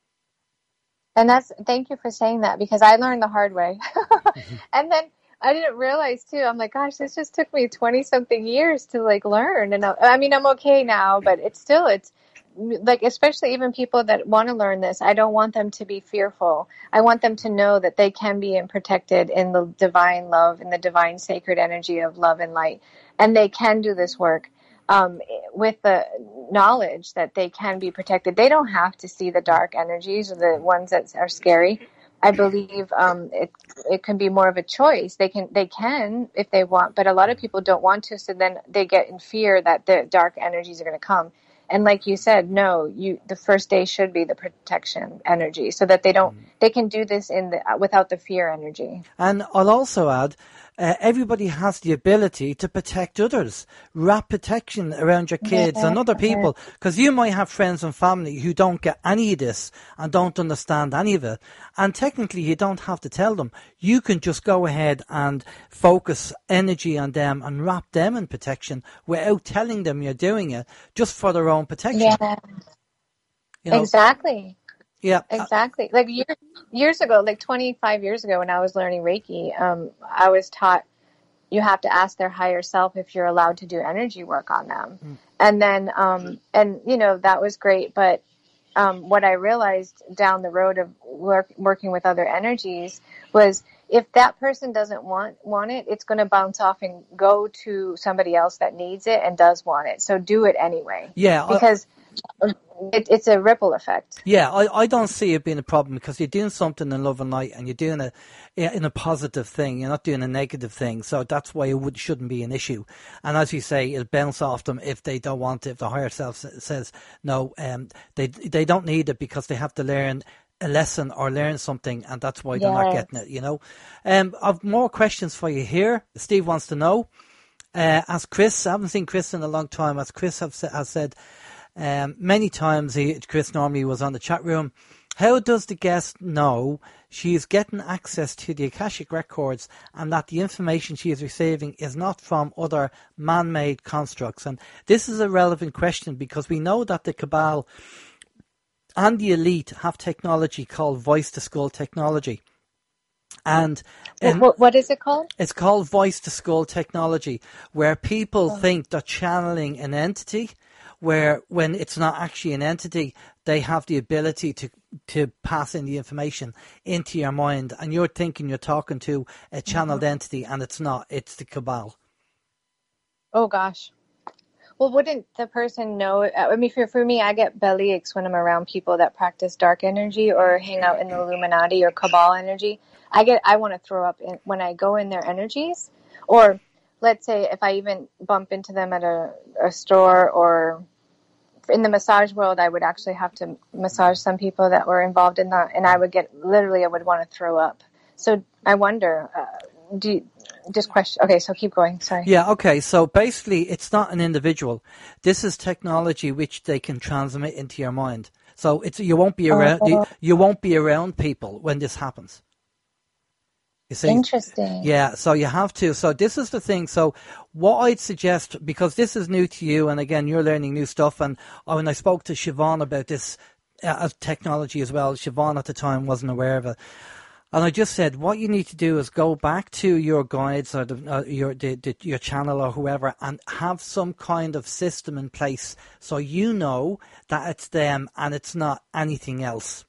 S3: And thank you for saying that, because I learned the hard way. And then I didn't realize too, I'm like, gosh, this just took me 20 something years to learn. And I'm okay now, but it's especially even people that want to learn this, I don't want them to be fearful. I want them to know that they can be protected in the divine love, in the divine sacred energy of love and light. And they can do this work with the knowledge that they can be protected. They don't have to see the dark energies or the ones that are scary. I believe it can be more of a choice. They can if they want, but a lot of people don't want to. So then they get in fear that the dark energies are going to come. And like you said, no, the first day should be the protection energy, so that they can do this without the fear energy.
S2: And I'll also add, everybody has the ability to protect others. Wrap protection around your kids and other people, because you might have friends and family who don't get any of this and don't understand any of it. And technically, you don't have to tell them. You can just go ahead and focus energy on them and wrap them in protection without telling them you're doing it, just for their own protection.
S3: Yeah,
S2: You know?
S3: exactly.
S2: Yeah,
S3: Exactly. Like years ago, like 25 years ago when I was learning Reiki, I was taught you have to ask their higher self if you're allowed to do energy work on them. And then, and you know, that was great. But what I realized down the road of working with other energies was if that person doesn't want it, it's going to bounce off and go to somebody else that needs it and does want it. So do it anyway.
S2: Yeah.
S3: Because it's a ripple effect.
S2: Yeah, I don't see it being a problem, because you're doing something in love and light and you're doing it in a positive thing. You're not doing a negative thing. So that's why it shouldn't be an issue. And as you say, it'll bounce off them if they don't want it. If the higher self says no, they don't need it because they have to learn a lesson or learn something, and that's why they're not getting it, you know. I've more questions for you here. Steve wants to know, as Chris, I haven't seen Chris in a long time, as Chris has said many times, Chris normally was on the chat room, how does the guest know she is getting access to the Akashic records and that the information she is receiving is not from other man-made constructs? And this is a relevant question, because we know that the Cabal and the elite have technology called voice-to-skull technology. And
S3: what is it called?
S2: It's called voice-to-skull technology, where people think they're channeling an entity, where when it's not actually an entity, they have the ability to pass in the information into your mind, and you're thinking you're talking to a channeled entity, and it's not. It's the Cabal.
S3: Oh, gosh. Well, wouldn't the person know? I mean, for me, I get belly aches when I'm around people that practice dark energy or hang out in the Illuminati or Cabal energy. I want to throw up when I go in their energies. Or let's say if I even bump into them at a store, or in the massage world, I would actually have to massage some people that were involved in that, and I would want to throw up. So I wonder, okay, so keep going. Sorry.
S2: Yeah, okay. So basically, it's not an individual. This is technology which they can transmit into your mind. So you won't be around. You won't be around people when this happens. You see?
S3: Interesting.
S2: Yeah, so you have to. So this is the thing. So what I'd suggest, because this is new to you, and again, you're learning new stuff. And when I spoke to Siobhan about this technology as well, Siobhan at the time wasn't aware of it. And I just said, what you need to do is go back to your guides or your channel or whoever, and have some kind of system in place so you know that it's them and it's not anything else.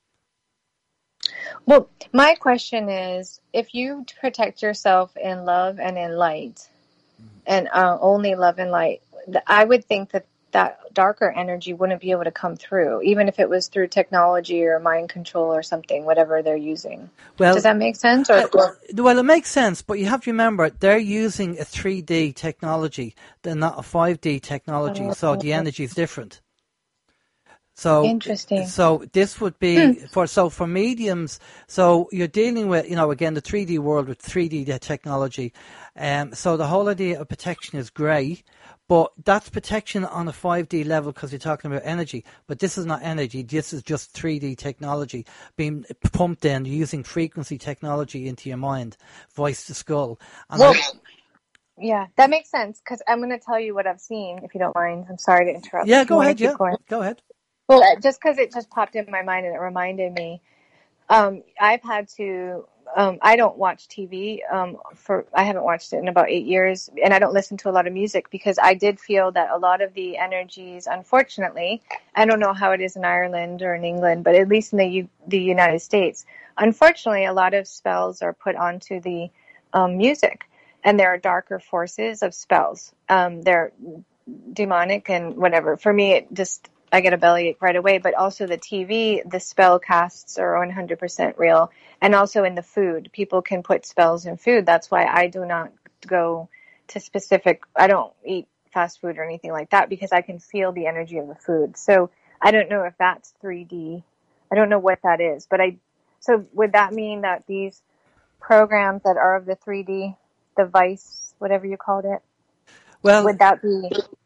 S3: Well, my question is, if you protect yourself in love and in light, and only love and light, I would think that darker energy wouldn't be able to come through, even if it was through technology or mind control or something, whatever they're using. Well, does that make sense?
S2: Well, it makes sense, but you have to remember, they're using a 3D technology, they're not a 5D technology, so the energy is different. So
S3: interesting.
S2: So this would be for mediums. So you're dealing with, again, the 3D world with 3D technology. So the whole idea of protection is grey, but that's protection on a 5D level because you're talking about energy. But this is not energy. This is just 3D technology being pumped in using frequency technology into your mind, voice to skull. And
S3: yeah, that makes sense, because I'm going to tell you what I've seen, if you don't mind. I'm sorry to interrupt.
S2: Yeah, go ahead. Yeah, go ahead.
S3: Well, just because it just popped in my mind and it reminded me, I've had to, I don't watch TV, I haven't watched it in about 8 years, and I don't listen to a lot of music because I did feel that a lot of the energies, unfortunately, I don't know how it is in Ireland or in England, but at least in the United States, unfortunately, a lot of spells are put onto the music, and there are darker forces of spells. They're demonic and whatever. For me, I get a bellyache right away, but also the TV, the spell casts are 100% real. And also in the food, people can put spells in food. That's why I do not go to I don't eat fast food or anything like that because I can feel the energy of the food. So I don't know if that's 3D. I don't know what that is, but so would that mean that these programs that are of the 3D device, whatever you called it,
S2: Well,
S3: would that be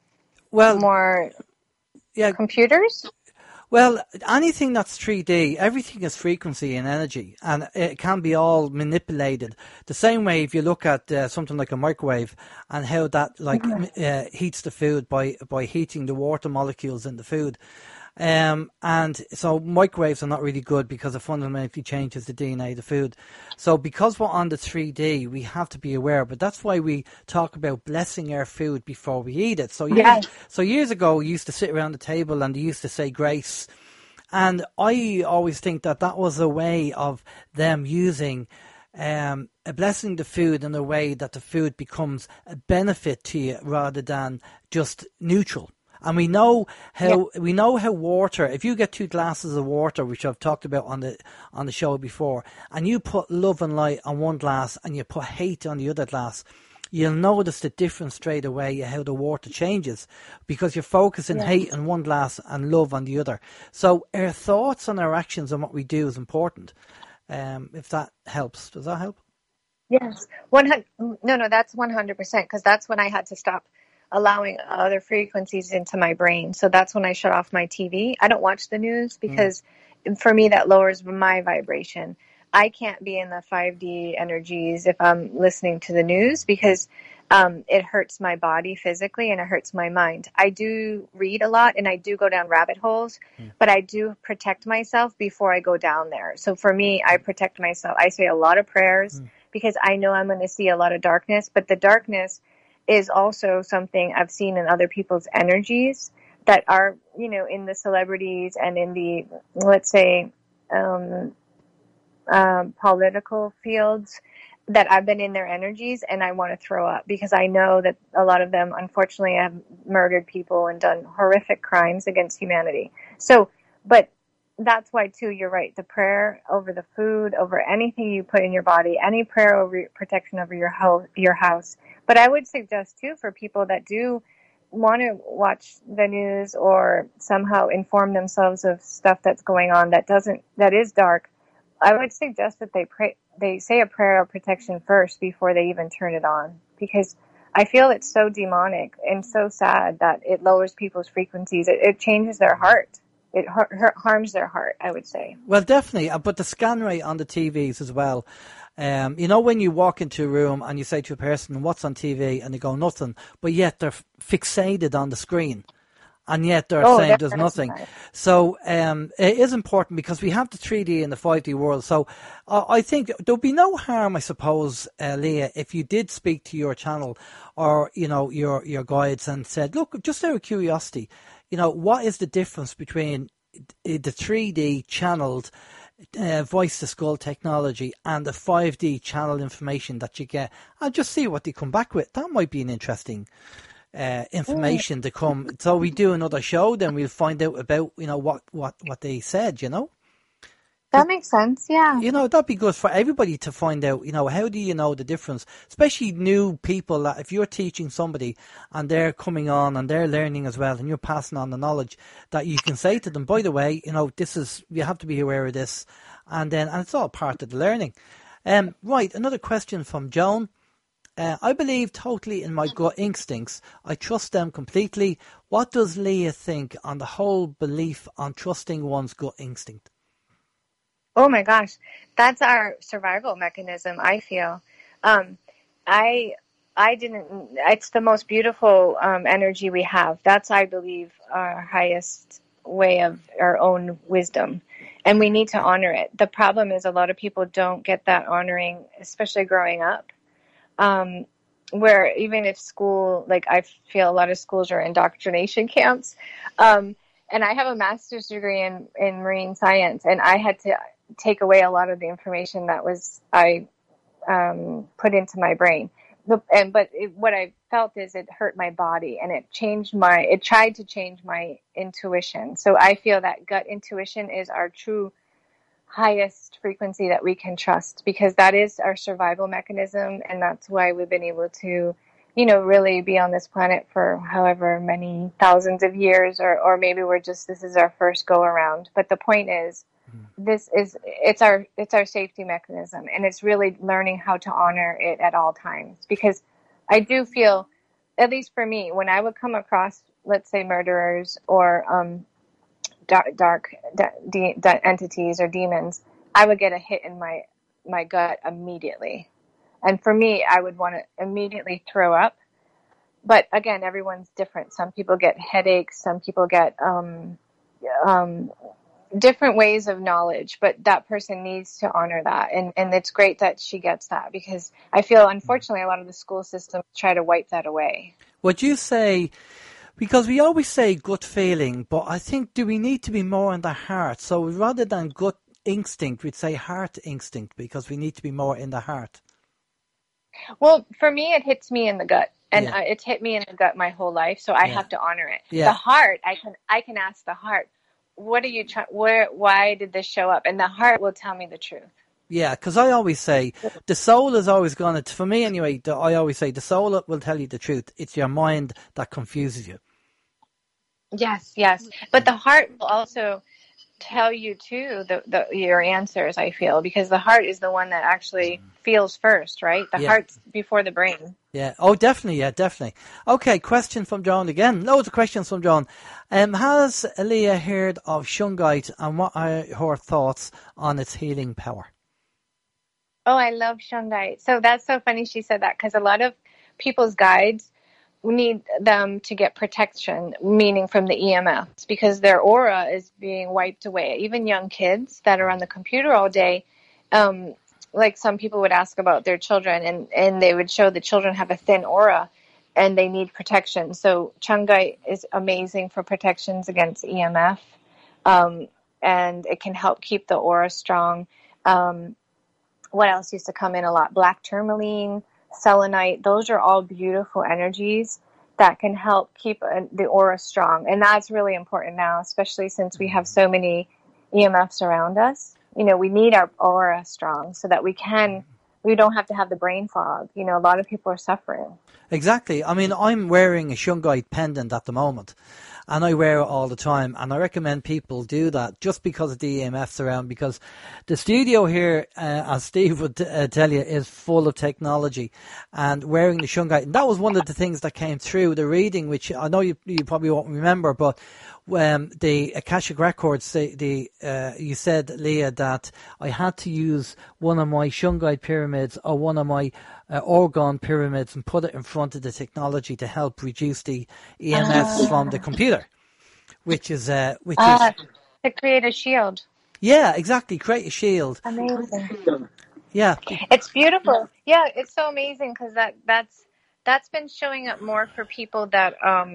S3: more
S2: yeah.
S3: computers?
S2: Well, anything that's 3D, everything is frequency and energy, and it can be all manipulated. The same way if you look at something like a microwave and how that heats the food by heating the water molecules in the food. And so microwaves are not really good because it fundamentally changes the DNA of the food. So because we're on the 3D, we have to be aware. But that's why we talk about blessing our food before we eat it. So years ago, we used to sit around the table and they used to say grace. And I always think that was a way of them using blessing the food in a way that the food becomes a benefit to you rather than just neutral. And we know how water. If you get 2 glasses of water, which I've talked about on the show before, and you put love and light on one glass and you put hate on the other glass, you'll notice the difference straight away how the water changes because you're focusing hate on one glass and love on the other. So our thoughts and our actions and what we do is important. If that helps, does that help?
S3: Yes, 100. No, that's 100% because that's when I had to stop allowing other frequencies into my brain. So that's when I shut off my TV. I don't watch the news because for me that lowers my vibration. I can't be in the 5D energies if I'm listening to the news because it hurts my body physically and it hurts my mind. I do read a lot and I do go down rabbit holes, but I do protect myself before I go down there. So for me, I protect myself. I say a lot of prayers because I know I'm going to see a lot of darkness, but the darkness is also something I've seen in other people's energies that are, in the celebrities and in the, let's say, political fields that I've been in their energies and I want to throw up because I know that a lot of them, unfortunately, have murdered people and done horrific crimes against humanity. So, but that's why, too, you're right. The prayer over the food, over anything you put in your body, any prayer over protection over your house. But I would suggest, too, for people that do want to watch the news or somehow inform themselves of stuff that's going on that is dark, I would suggest that they say a prayer of protection first before they even turn it on, because I feel it's so demonic and so sad that it lowers people's frequencies. It changes their heart. It harms their heart, I would say.
S2: Well, definitely. But the scan rate on the TVs as well. When you walk into a room and you say to a person, what's on TV? And they go, nothing. But yet they're fixated on the screen. And yet they're saying there's nothing. Right. So it is important because we have the 3D and the 5D world. So I think there'll be no harm, I suppose, Leah, if you did speak to your channel or, your guides and said, look, just out of curiosity, what is the difference between the 3D channeled voice to skull technology and the 5D channel information that you get? And just see what they come back with. That might be an interesting information to come. So we do another show, then we'll find out about what they said.
S3: That makes sense. Yeah.
S2: That'd be good for everybody to find out. How do you know the difference? Especially new people. That if you're teaching somebody and they're coming on and they're learning as well, and you're passing on the knowledge, that you can say to them, by the way, this is, you have to be aware of this, and it's all part of the learning. Right. Another question from Joan. I believe totally in my gut instincts. I trust them completely. What does Leah think on the whole belief on trusting one's gut instinct?
S3: Oh my gosh, that's our survival mechanism, I feel. It's the most beautiful energy we have. That's, I believe, our highest way of our own wisdom. And we need to honor it. The problem is a lot of people don't get that honoring, especially growing up. Where even if school, I feel a lot of schools are indoctrination camps. And I have a master's degree in marine science, and I had to take away a lot of the information that I put into my brain. What I felt is it hurt my body, and it tried to change my intuition. So I feel that gut intuition is our true highest frequency that we can trust, because that is our survival mechanism, and that's why we've been able to really be on this planet for however many thousands of years, or maybe this is our first go around. But the point is, it's our safety mechanism, and it's really learning how to honor it at all times. Because I do feel, at least for me, when I would come across, let's say, murderers or dark entities or demons, I would get a hit in my gut immediately. And for me, I would want to immediately throw up. But again, everyone's different. Some people get headaches. Some people get different ways of knowledge. But that person needs to honor that. And it's great that she gets that, because I feel, unfortunately, a lot of the school systems try to wipe that away.
S2: Would you say, because we always say gut feeling, but I think, do we need to be more in the heart? So rather than gut instinct, we'd say heart instinct, because we need to be more in the heart.
S3: Well, for me, it hits me in the gut, and it's hit me in the gut my whole life. So I have to honor it. The heart, I can ask the heart, what are you trying? Why did this show up? And the heart will tell me the truth.
S2: Yeah, because I always say the soul is always going to, for me anyway, I always say the soul will tell you the truth. It's your mind that confuses you.
S3: Yes. But the heart will also tell you too your answers, I feel, because the heart is the one that actually feels first, right? The heart's before the brain.
S2: Yeah. Oh, definitely. Yeah, definitely. Okay. Question from John again. Loads of questions from John. Has Leah heard of Shungite, and what are her thoughts on its healing power?
S3: Oh, I love Shungite. So that's so funny she said that, because a lot of people's guides, we need them to get protection, meaning from the EMFs, because their aura is being wiped away. Even young kids that are on the computer all day, like some people would ask about their children, and they would show the children have a thin aura and they need protection. So Shungite is amazing for protections against EMF, and it can help keep the aura strong. What else used to come in a lot? Black tourmaline, selenite. Those are all beautiful energies that can help keep the aura strong. And that's really important now, especially since we have so many EMFs around us. We need our aura strong so that we don't have to have the brain fog. A lot of people are suffering.
S2: Exactly. I mean, I'm wearing a Shungite pendant at the moment, and I wear it all the time, and I recommend people do that just because of the EMFs around, because the studio here, as Steve would tell you, is full of technology, and wearing the Shungite, and that was one of the things that came through the reading, which I know you probably won't remember, but the Akashic Records, you said, Leah, that I had to use one of my Shungite pyramids or one of my orgone pyramids and put it in front of the technology to help reduce the EMFs from the computer, which is to
S3: create a shield.
S2: Yeah, exactly. Create a shield.
S3: Amazing.
S2: Yeah,
S3: it's beautiful. Yeah, it's so amazing, because that's been showing up more for people that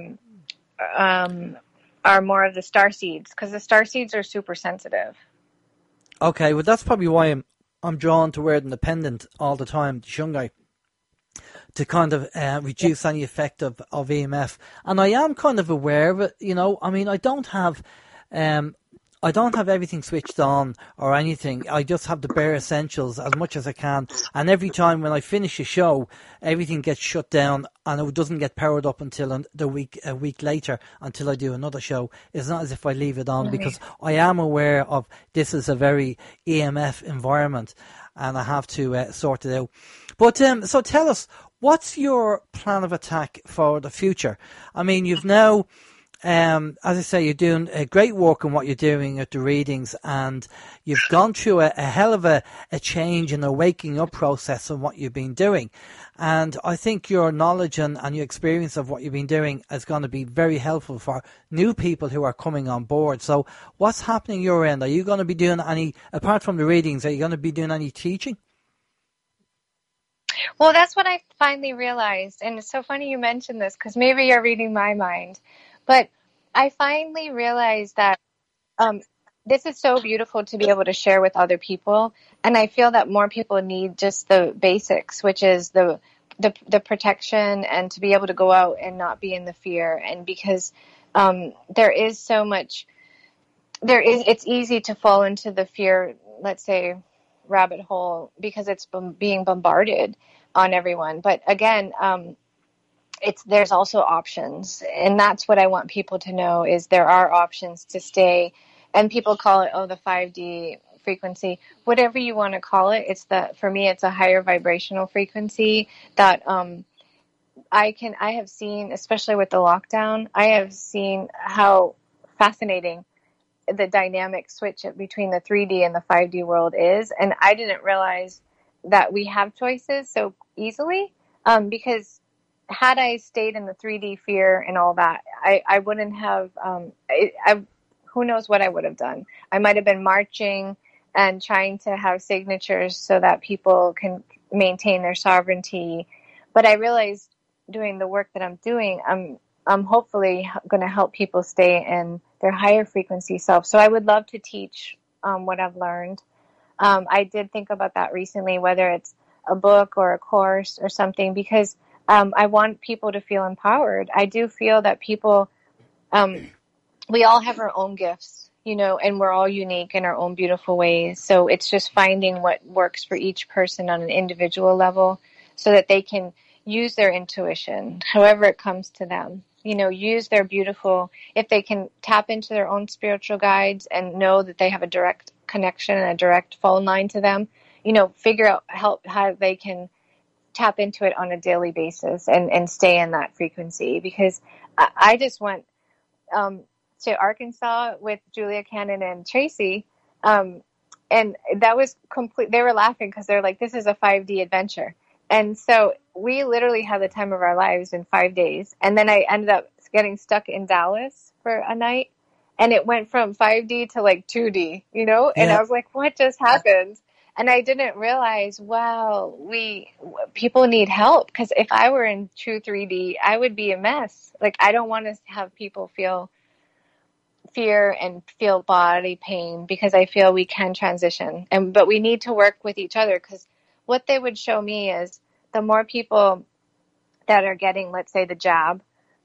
S3: are more of the starseeds, because the starseeds are super sensitive.
S2: Okay, well that's probably why I'm drawn to wearing the pendant all the time, the Shungite, to kind of reduce any effect of EMF. And I am kind of aware of it, I mean, I don't have everything switched on or anything. I just have the bare essentials as much as I can. And every time when I finish a show, everything gets shut down and it doesn't get powered up until a week later, until I do another show. It's not as if I leave it on, because I am aware of this is a very EMF environment and I have to sort it out. But so tell us, what's your plan of attack for the future? I mean, you've now, as I say, you're doing a great work in what you're doing at the readings, and you've gone through a hell of a change and a waking up process in what you've been doing. And I think your knowledge and your experience of what you've been doing is going to be very helpful for new people who are coming on board. So what's happening your end? Are you going to be doing any, apart from the readings, are you going to be doing any teaching?
S3: Well, that's what I finally realized. And it's so funny you mentioned this, because maybe you're reading my mind. But I finally realized that this is so beautiful to be able to share with other people. And I feel that more people need just the basics, which is the protection, and to be able to go out and not be in the fear. And because there is so much, it's easy to fall into the fear, let's say, rabbit hole, because it's being bombarded on everyone. But again, there's also options, and that's what I want people to know, is there are options to stay. And people call it, the 5D frequency, whatever you want to call it. For me, it's a higher vibrational frequency that I have seen, especially with the lockdown, I have seen how fascinating the dynamic switch between the 3D and the 5D world is. And I didn't realize that we have choices so easily, because had I stayed in the 3D fear and all that, I wouldn't have, who knows what I would have done. I might have been marching and trying to have signatures so that people can maintain their sovereignty. But I realized doing the work that I'm doing, I'm hopefully going to help people stay in their higher frequency self. So I would love to teach what I've learned. I did think about that recently, whether it's a book or a course or something, because I want people to feel empowered. I do feel that people, we all have our own gifts, and we're all unique in our own beautiful ways. So it's just finding what works for each person on an individual level so that they can use their intuition, however it comes to them. Use their beautiful, if they can tap into their own spiritual guides and know that they have a direct connection and a direct phone line to them, figure out how they can tap into it on a daily basis and stay in that frequency. Because I just went to Arkansas with Julia Cannon and Tracy, and that was complete. They were laughing because they're like, this is a 5D adventure. And so we literally had the time of our lives in 5 days. And then I ended up getting stuck in Dallas for a night. And it went from 5D to like 2D, And I was like, what just happened? And I didn't realize, wow, people need help. Because if I were in true 3D, I would be a mess. Like, I don't want to have people feel fear and feel body pain, because I feel we can transition. But we need to work with each other, because what they would show me is the more people that are getting, let's say, the jab,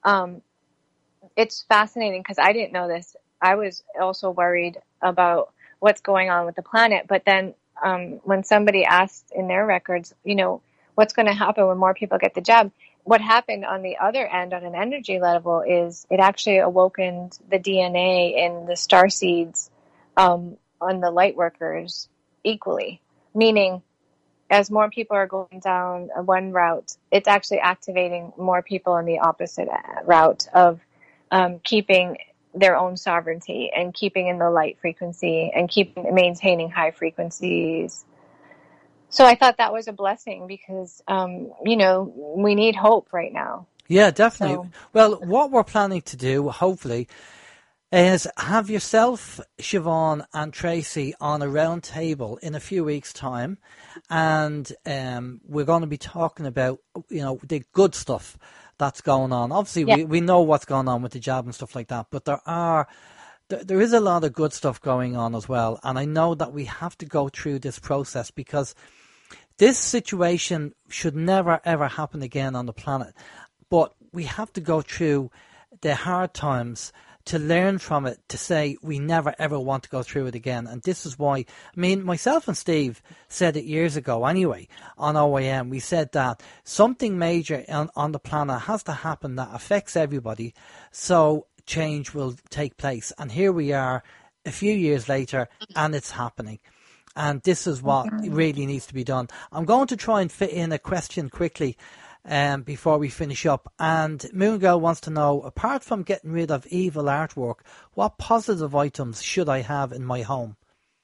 S3: it's fascinating, because I didn't know this. I was also worried about what's going on with the planet. But then when somebody asked in their records, what's going to happen when more people get the jab, what happened on the other end on an energy level is it actually awokened the DNA in the star seeds on the light workers equally, meaning as more people are going down one route, it's actually activating more people in the opposite route of keeping their own sovereignty and keeping in the light frequency and maintaining high frequencies. So I thought that was a blessing, because, we need hope right now.
S2: Yeah, definitely. So, well, what we're planning to do, hopefully, is have yourself, Siobhan, and Tracy on a round table in a few weeks' time, and we're going to be talking about, the good stuff that's going on. Obviously, we know what's going on with the jab and stuff like that, but there is a lot of good stuff going on as well, and I know that we have to go through this process, because this situation should never, ever happen again on the planet, but we have to go through the hard times to learn from it, to say we never ever want to go through it again. And this is why, myself and Steve said it years ago anyway on OAM. We said that something major on the planet has to happen that affects everybody, so change will take place. And here we are a few years later, and it's happening. And this is what really needs to be done. I'm going to try and fit in a question quickly before we finish up. And Moon Girl wants to know, apart from getting rid of evil artwork, what positive items should I have in my home?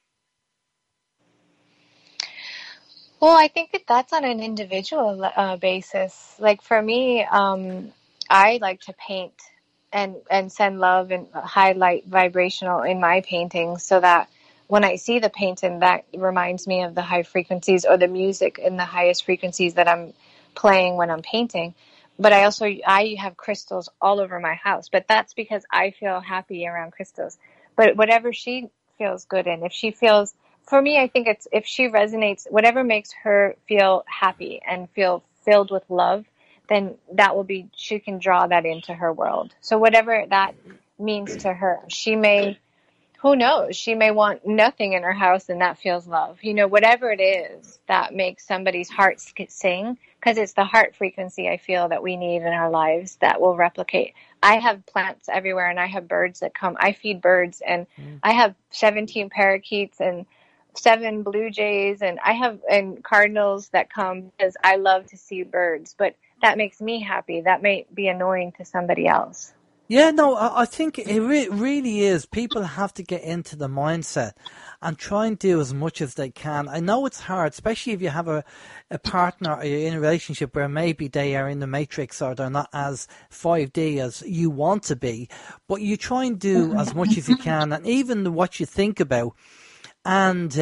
S3: Well, I think that's on an individual basis. Like for me, I like to paint and send love and highlight vibrational in my paintings, so that when I see the painting, that reminds me of the high frequencies or the music in the highest frequencies that I'm playing when I'm painting. But I have crystals all over my house, but that's because I feel happy around crystals. But whatever she feels good in, for me, I think it's, if she resonates, whatever makes her feel happy and feel filled with love, then she can draw that into her world. So whatever that means to her, who knows? She may want nothing in her house, and that feels love. Whatever it is that makes somebody's heart sing, because it's the heart frequency I feel that we need in our lives that will replicate. I have plants everywhere, and I have birds that come. I feed birds, and I have 17 parakeets and 7 blue jays, and and cardinals that come because I love to see birds. But that makes me happy. That may be annoying to somebody else.
S2: Yeah, no, I think it really is. People have to get into the mindset and try and do as much as they can. I know it's hard, especially if you have a partner or you're in a relationship where maybe they are in the matrix or they're not as 5D as you want to be. But you try and do as much as you can, and even what you think about. And,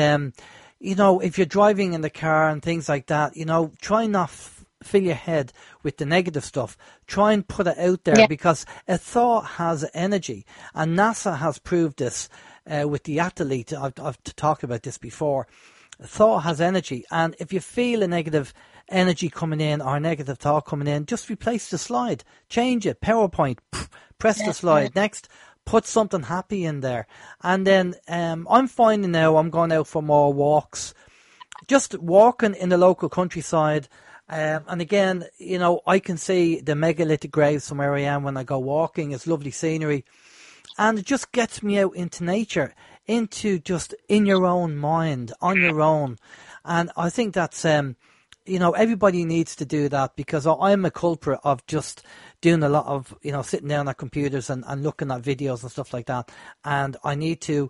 S2: if you're driving in the car and things like that, try not fill your head with the negative stuff. Try and put it out there, because a thought has energy, and NASA has proved this with the athlete. I've talked about this before. A thought has energy, and if you feel a negative energy coming in or a negative thought coming in, just replace the slide, change it, PowerPoint, press the slide. Next, put something happy in there. And then I'm finding now I'm going out for more walks, just walking in the local countryside. And again, I can see the megalithic graves from where I am when I go walking. It's lovely scenery. And it just gets me out into nature, into just in your own mind, on your own. And I think that's, everybody needs to do that, because I'm a culprit of just doing a lot of, sitting down at computers and looking at videos and stuff like that. And I need to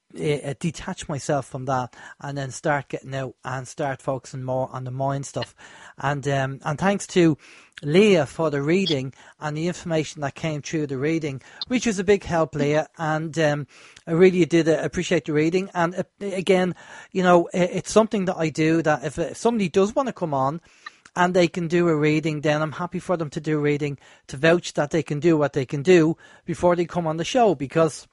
S2: detach myself from that and then start getting out and start focusing more on the mind stuff. And thanks to Leah for the reading and the information that came through the reading, which was a big help, Leah. And I really did appreciate the reading. And again, it's something that I do, that if somebody does want to come on and they can do a reading, then I'm happy for them to do a reading, to vouch that they can do what they can do before they come on the show. Because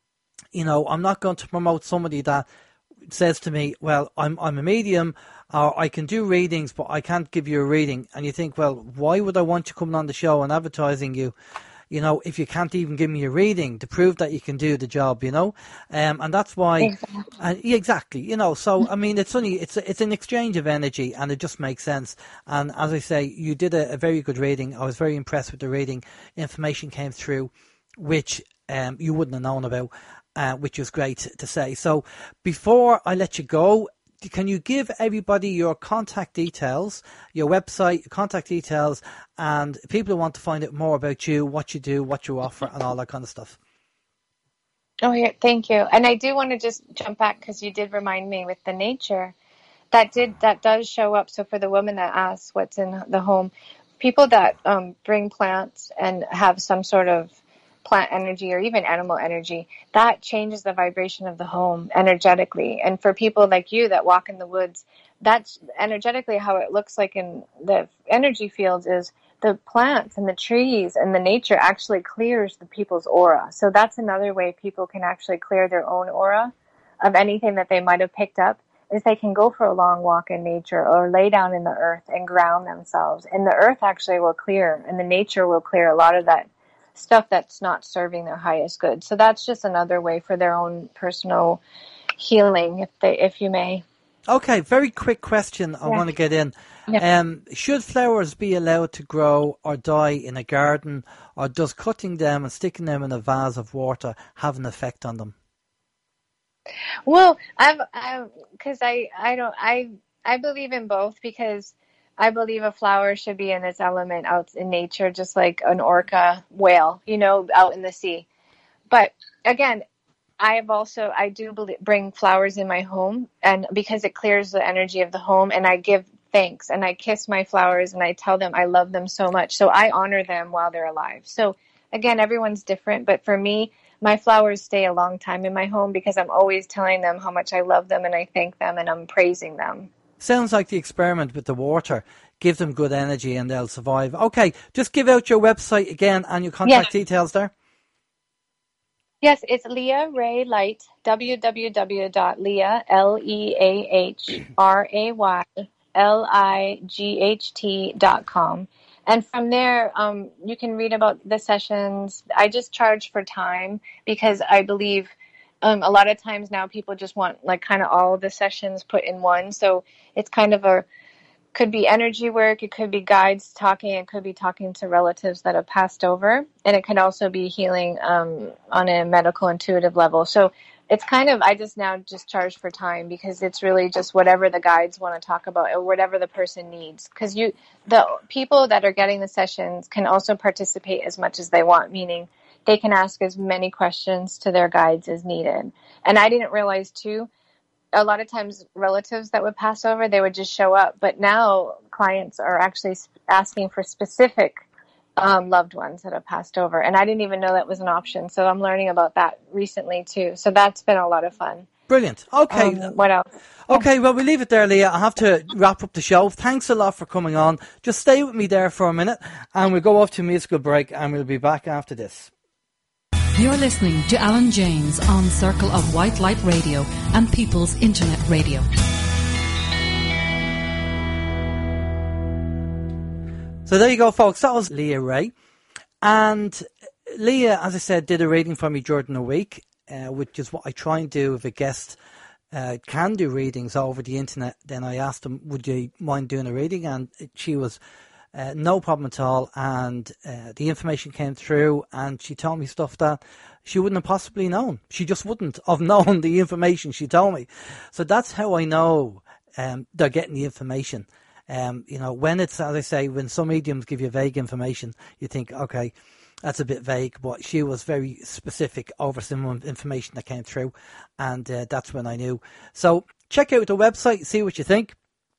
S2: I'm not going to promote somebody that says to me, well, I'm a medium, or I can do readings, but I can't give you a reading. And you think, well, why would I want you coming on the show and advertising you, if you can't even give me a reading to prove that you can do the job, and that's why, exactly, so, I mean, it's an exchange of energy, and it just makes sense. And as I say, you did a very good reading. I was very impressed with the reading. Information came through, which you wouldn't have known about. Which was great to say. So before I let you go, can you give everybody your contact details, your website, your contact details, and people who want to find out more about you, what you do, what you offer, and all that kind of stuff?
S3: Oh, yeah, thank you. And I do want to just jump back, because you did remind me with the nature that does show up. So for the woman that asks what's in the home, people that bring plants and have some sort of plant energy or even animal energy, that changes the vibration of the home energetically. And for people like you that walk in the woods, that's energetically how it looks like in the energy fields, is the plants and the trees and the nature actually clears the people's aura. So that's another way people can actually clear their own aura of anything that they might have picked up, is they can go for a long walk in nature or lay down in the earth and ground themselves. And the earth actually will clear, and the nature will clear a lot of that stuff that's not serving their highest good. So that's just another way for their own personal healing, if you may.
S2: Okay, very quick question I want to get in. Yeah. Should flowers be allowed to grow or die in a garden, or does cutting them and sticking them in a vase of water have an effect on them?
S3: Well, I believe in both, because I believe a flower should be in its element out in nature, just like an orca whale, out in the sea. But again, I do bring flowers in my home, and because it clears the energy of the home, and I give thanks, and I kiss my flowers, and I tell them I love them so much. So I honor them while they're alive. So again, everyone's different, but for me, my flowers stay a long time in my home, because I'm always telling them how much I love them, and I thank them, and I'm praising them.
S2: Sounds like the experiment with the water. Give them good energy and they'll survive. Okay, just give out your website again and your contact details there.
S3: Yes, it's Leah Ray Light, www.leahrayllight.com. And from there, you can read about the sessions. I just charge for time, because I believe A lot of times now people just want like kind of all the sessions put in one. So it's kind of could be energy work, it could be guides talking, it could be talking to relatives that have passed over, and it could also be healing on a medical intuitive level. So it's kind of, I just now just charge for time, because it's really just whatever the guides want to talk about or whatever the person needs. Because the people that are getting the sessions can also participate as much as they want, meaning they can ask as many questions to their guides as needed. And I didn't realize too, a lot of times relatives that would pass over, they would just show up. But now clients are actually asking for specific loved ones that have passed over. And I didn't even know that was an option. So I'm learning about that recently too. So that's been a lot of fun.
S2: Brilliant. Okay.
S3: What else?
S2: Okay, well, we leave it there, Leah. I have to wrap up the show. Thanks a lot for coming on. Just stay with me there for a minute, and we'll go off to a musical break, and we'll be back after this.
S1: You're listening to Alan James on Circle of White Light Radio and People's Internet Radio.
S2: So there you go, folks. That was Leah Ray. And Leah, as I said, did a reading for me during the week, which is what I try and do if a guest can do readings over the internet. Then I asked them, would you mind doing a reading? And she was no problem at all. And the information came through, and she told me stuff that she wouldn't have possibly known. She just wouldn't have known the information she told me. So that's how I know they're getting the information. When it's, as I say, when some mediums give you vague information, you think, okay, that's a bit vague, but she was very specific over some information that came through, and that's when I knew. So check out the website, see what you think.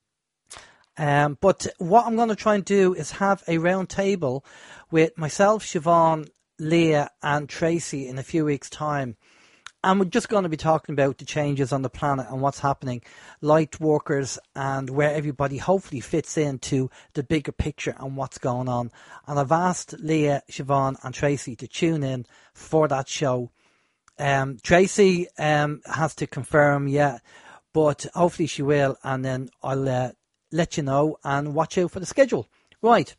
S2: But what I'm going to try and do is have a round table with myself, Siobhan, Leah and Tracy in a few weeks' time. And we're just going to be talking about the changes on the planet and what's happening, light workers, and where everybody hopefully fits into the bigger picture and what's going on. And I've asked Leah, Siobhan and Tracy to tune in for that show. Tracy has to confirm yet, but hopefully she will, and then I'll let you know and watch out for the schedule. Right.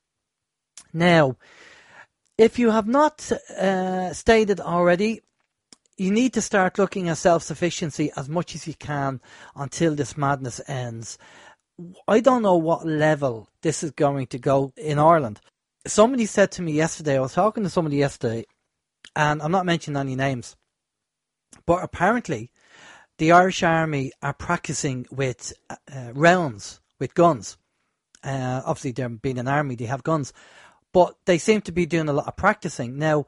S2: Now, if you have not stated already, you need to start looking at self-sufficiency as much as you can until this madness ends. I don't know what level this is going to go in Ireland. Somebody said to me yesterday, I was talking to somebody yesterday, and I'm not mentioning any names, but apparently the Irish Army are practicing with rounds, with guns. Obviously, they're being an army, they have guns, but they seem to be doing a lot of practicing. Now,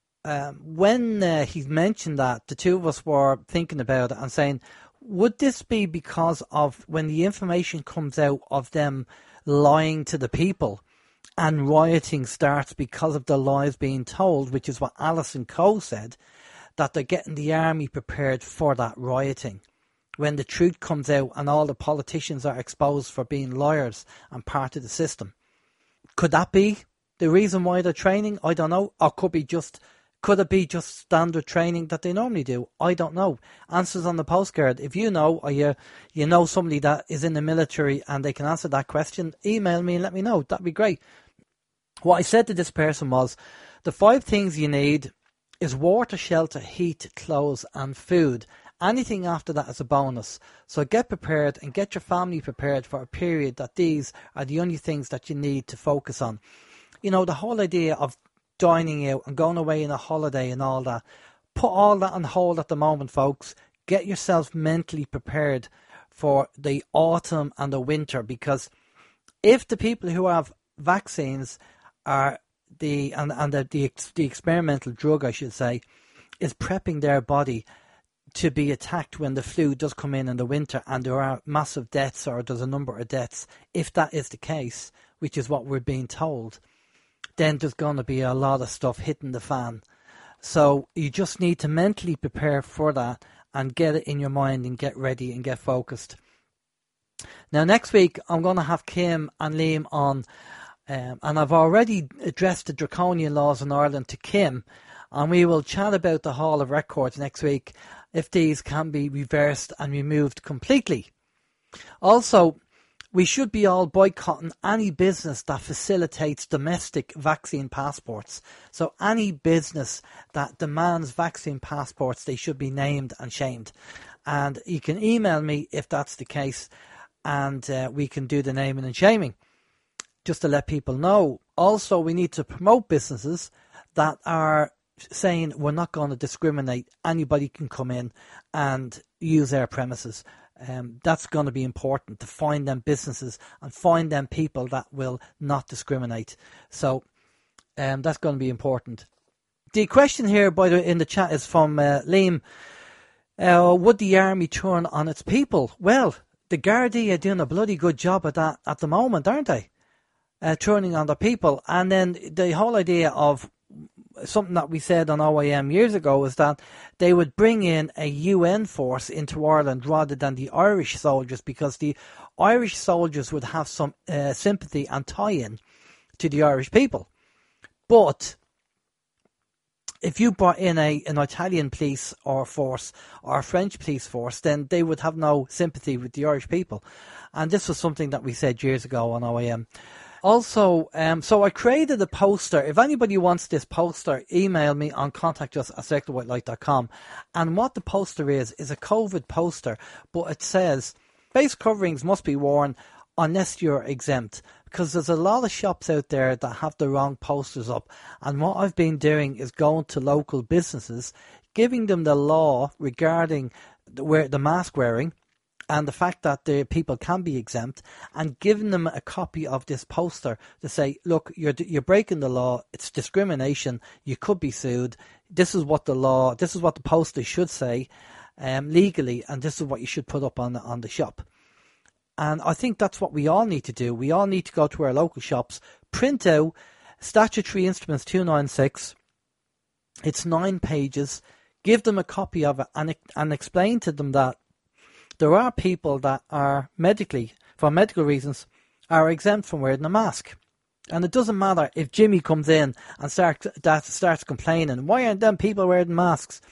S2: when he mentioned that, the two of us were thinking about it and saying, would this be because of when the information comes out of them lying to the people and rioting starts because of the lies being told, which is what Alison Coe said, that they're getting the army prepared for that rioting. When the truth comes out and all the politicians are exposed for being liars and part of the system. Could that be the reason why they're training? I don't know. Or could it be just standard training that they normally do? I don't know. Answers on the postcard. If you know, or you know somebody that is in the military and they can answer that question, email me and let me know. That'd be great. What I said to this person was, the 5 things you need is water, shelter, heat, clothes and food. Anything after that is a bonus. So get prepared and get your family prepared for a period that these are the only things that you need to focus on. You know, the whole idea of dining out and going away on a holiday and all that, put all that on hold at the moment, folks. Get yourself mentally prepared for the autumn and the winter, because if the people who have vaccines are the experimental drug, I should say, is prepping their body to be attacked when the flu does come in the winter and there are massive deaths, or there's a number of deaths, if that is the case, which is what we're being told, then there's going to be a lot of stuff hitting the fan. So you just need to mentally prepare for that and get it in your mind and get ready and get focused. Now, next week, I'm going to have Kim and Liam on, and I've already addressed the draconian laws in Ireland to Kim, and we will chat about the Hall of Records next week, if these can be reversed and removed completely. Also, we should be all boycotting any business that facilitates domestic vaccine passports. So any business that demands vaccine passports, they should be named and shamed. And you can email me if that's the case, and we can do the naming and shaming, just to let people know. Also, we need to promote businesses that are saying we're not going to discriminate. Anybody can come in and use our premises. That's going to be important, to find them businesses and find them people that will not discriminate. So that's going to be important. The question here, by the way, in the chat is from Liam. Would the army turn on its people? Well, the Gardaí are doing a bloody good job at that at the moment, aren't they? Turning on the people. And then the whole idea of something that we said on OIM years ago was that they would bring in a UN force into Ireland rather than the Irish soldiers, because the Irish soldiers would have some sympathy and tie-in to the Irish people. But if you brought in an Italian police or force or a French police force, then they would have no sympathy with the Irish people. And this was something that we said years ago on OIM. Also, so I created a poster. If anybody wants this poster, email me on contactus@circlewhitelight.com. And what the poster is a COVID poster, but it says face coverings must be worn unless you're exempt, because there's a lot of shops out there that have the wrong posters up. And what I've been doing is going to local businesses, giving them the law regarding the mask wearing, and the fact that the people can be exempt, and giving them a copy of this poster to say, look, you're breaking the law, it's discrimination, you could be sued, this is what the poster should say legally, and this is what you should put up on the shop. And I think that's what we all need to do. We all need to go to our local shops, print out Statutory Instruments 296, it's 9 pages, give them a copy of it, and explain to them that there are people that are for medical reasons, are exempt from wearing a mask. And it doesn't matter if Jimmy comes in and starts complaining, why aren't them people wearing masks?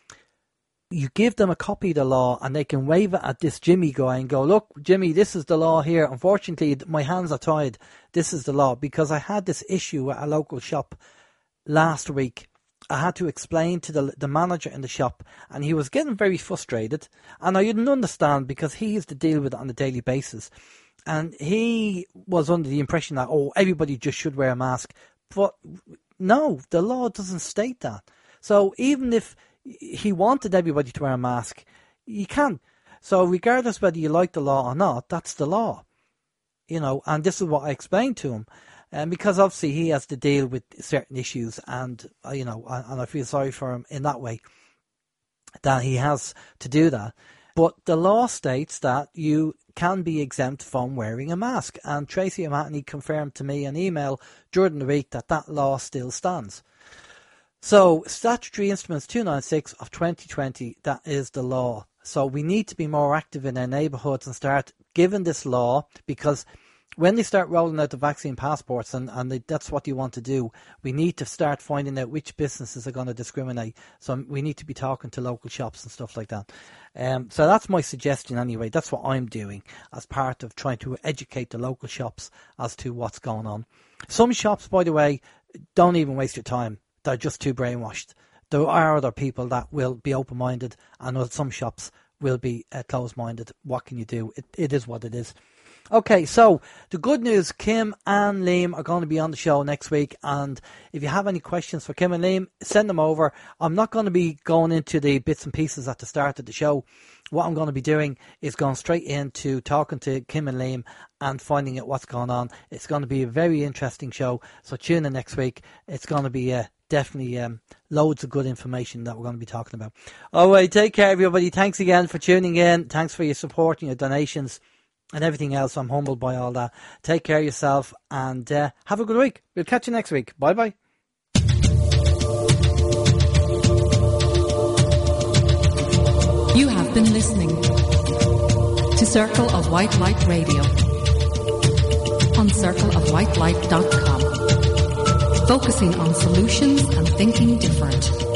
S2: You give them a copy of the law and they can wave it at this Jimmy guy and go, look, Jimmy, this is the law here. Unfortunately, my hands are tied. This is the law. Because I had this issue at a local shop last week. I had to explain to the manager in the shop, and he was getting very frustrated, and I didn't understand because he used to deal with it on a daily basis, and he was under the impression that, everybody just should wear a mask. But no, the law doesn't state that. So even if he wanted everybody to wear a mask, you can't. So regardless whether you like the law or not, that's the law. And this is what I explained to him. Because obviously he has to deal with certain issues, and and I feel sorry for him in that way, that he has to do that. But the law states that you can be exempt from wearing a mask, and Tracy O'Mahony confirmed to me an email during the week that law still stands. So Statutory Instruments 296 of 2020, that is the law. So we need to be more active in our neighbourhoods and start giving this law, because when they start rolling out the vaccine passports, and that's what you want to do, we need to start finding out which businesses are going to discriminate. So we need to be talking to local shops and stuff like that. So that's my suggestion anyway. That's what I'm doing as part of trying to educate the local shops as to what's going on. Some shops, by the way, don't even waste your time. They're just too brainwashed. There are other people that will be open-minded, and some shops will be closed-minded. What can you do? It is what it is. Okay, so the good news, Kim and Liam are going to be on the show next week, and if you have any questions for Kim and Liam, send them over. I'm not going to be going into the bits and pieces at the start of the show. What I'm going to be doing is going straight into talking to Kim and Liam and finding out what's going on. It's going to be a very interesting show, so tune in next week. It's going to be definitely loads of good information that we're going to be talking about. All right, take care, everybody. Thanks again for tuning in. Thanks for your support and your donations and everything else. I'm humbled by all that. Take care of yourself, and have a good week. We'll catch you next week. Bye-bye.
S1: You have been listening to Circle of White Light Radio on circleofwhitelight.com, focusing on solutions and thinking different.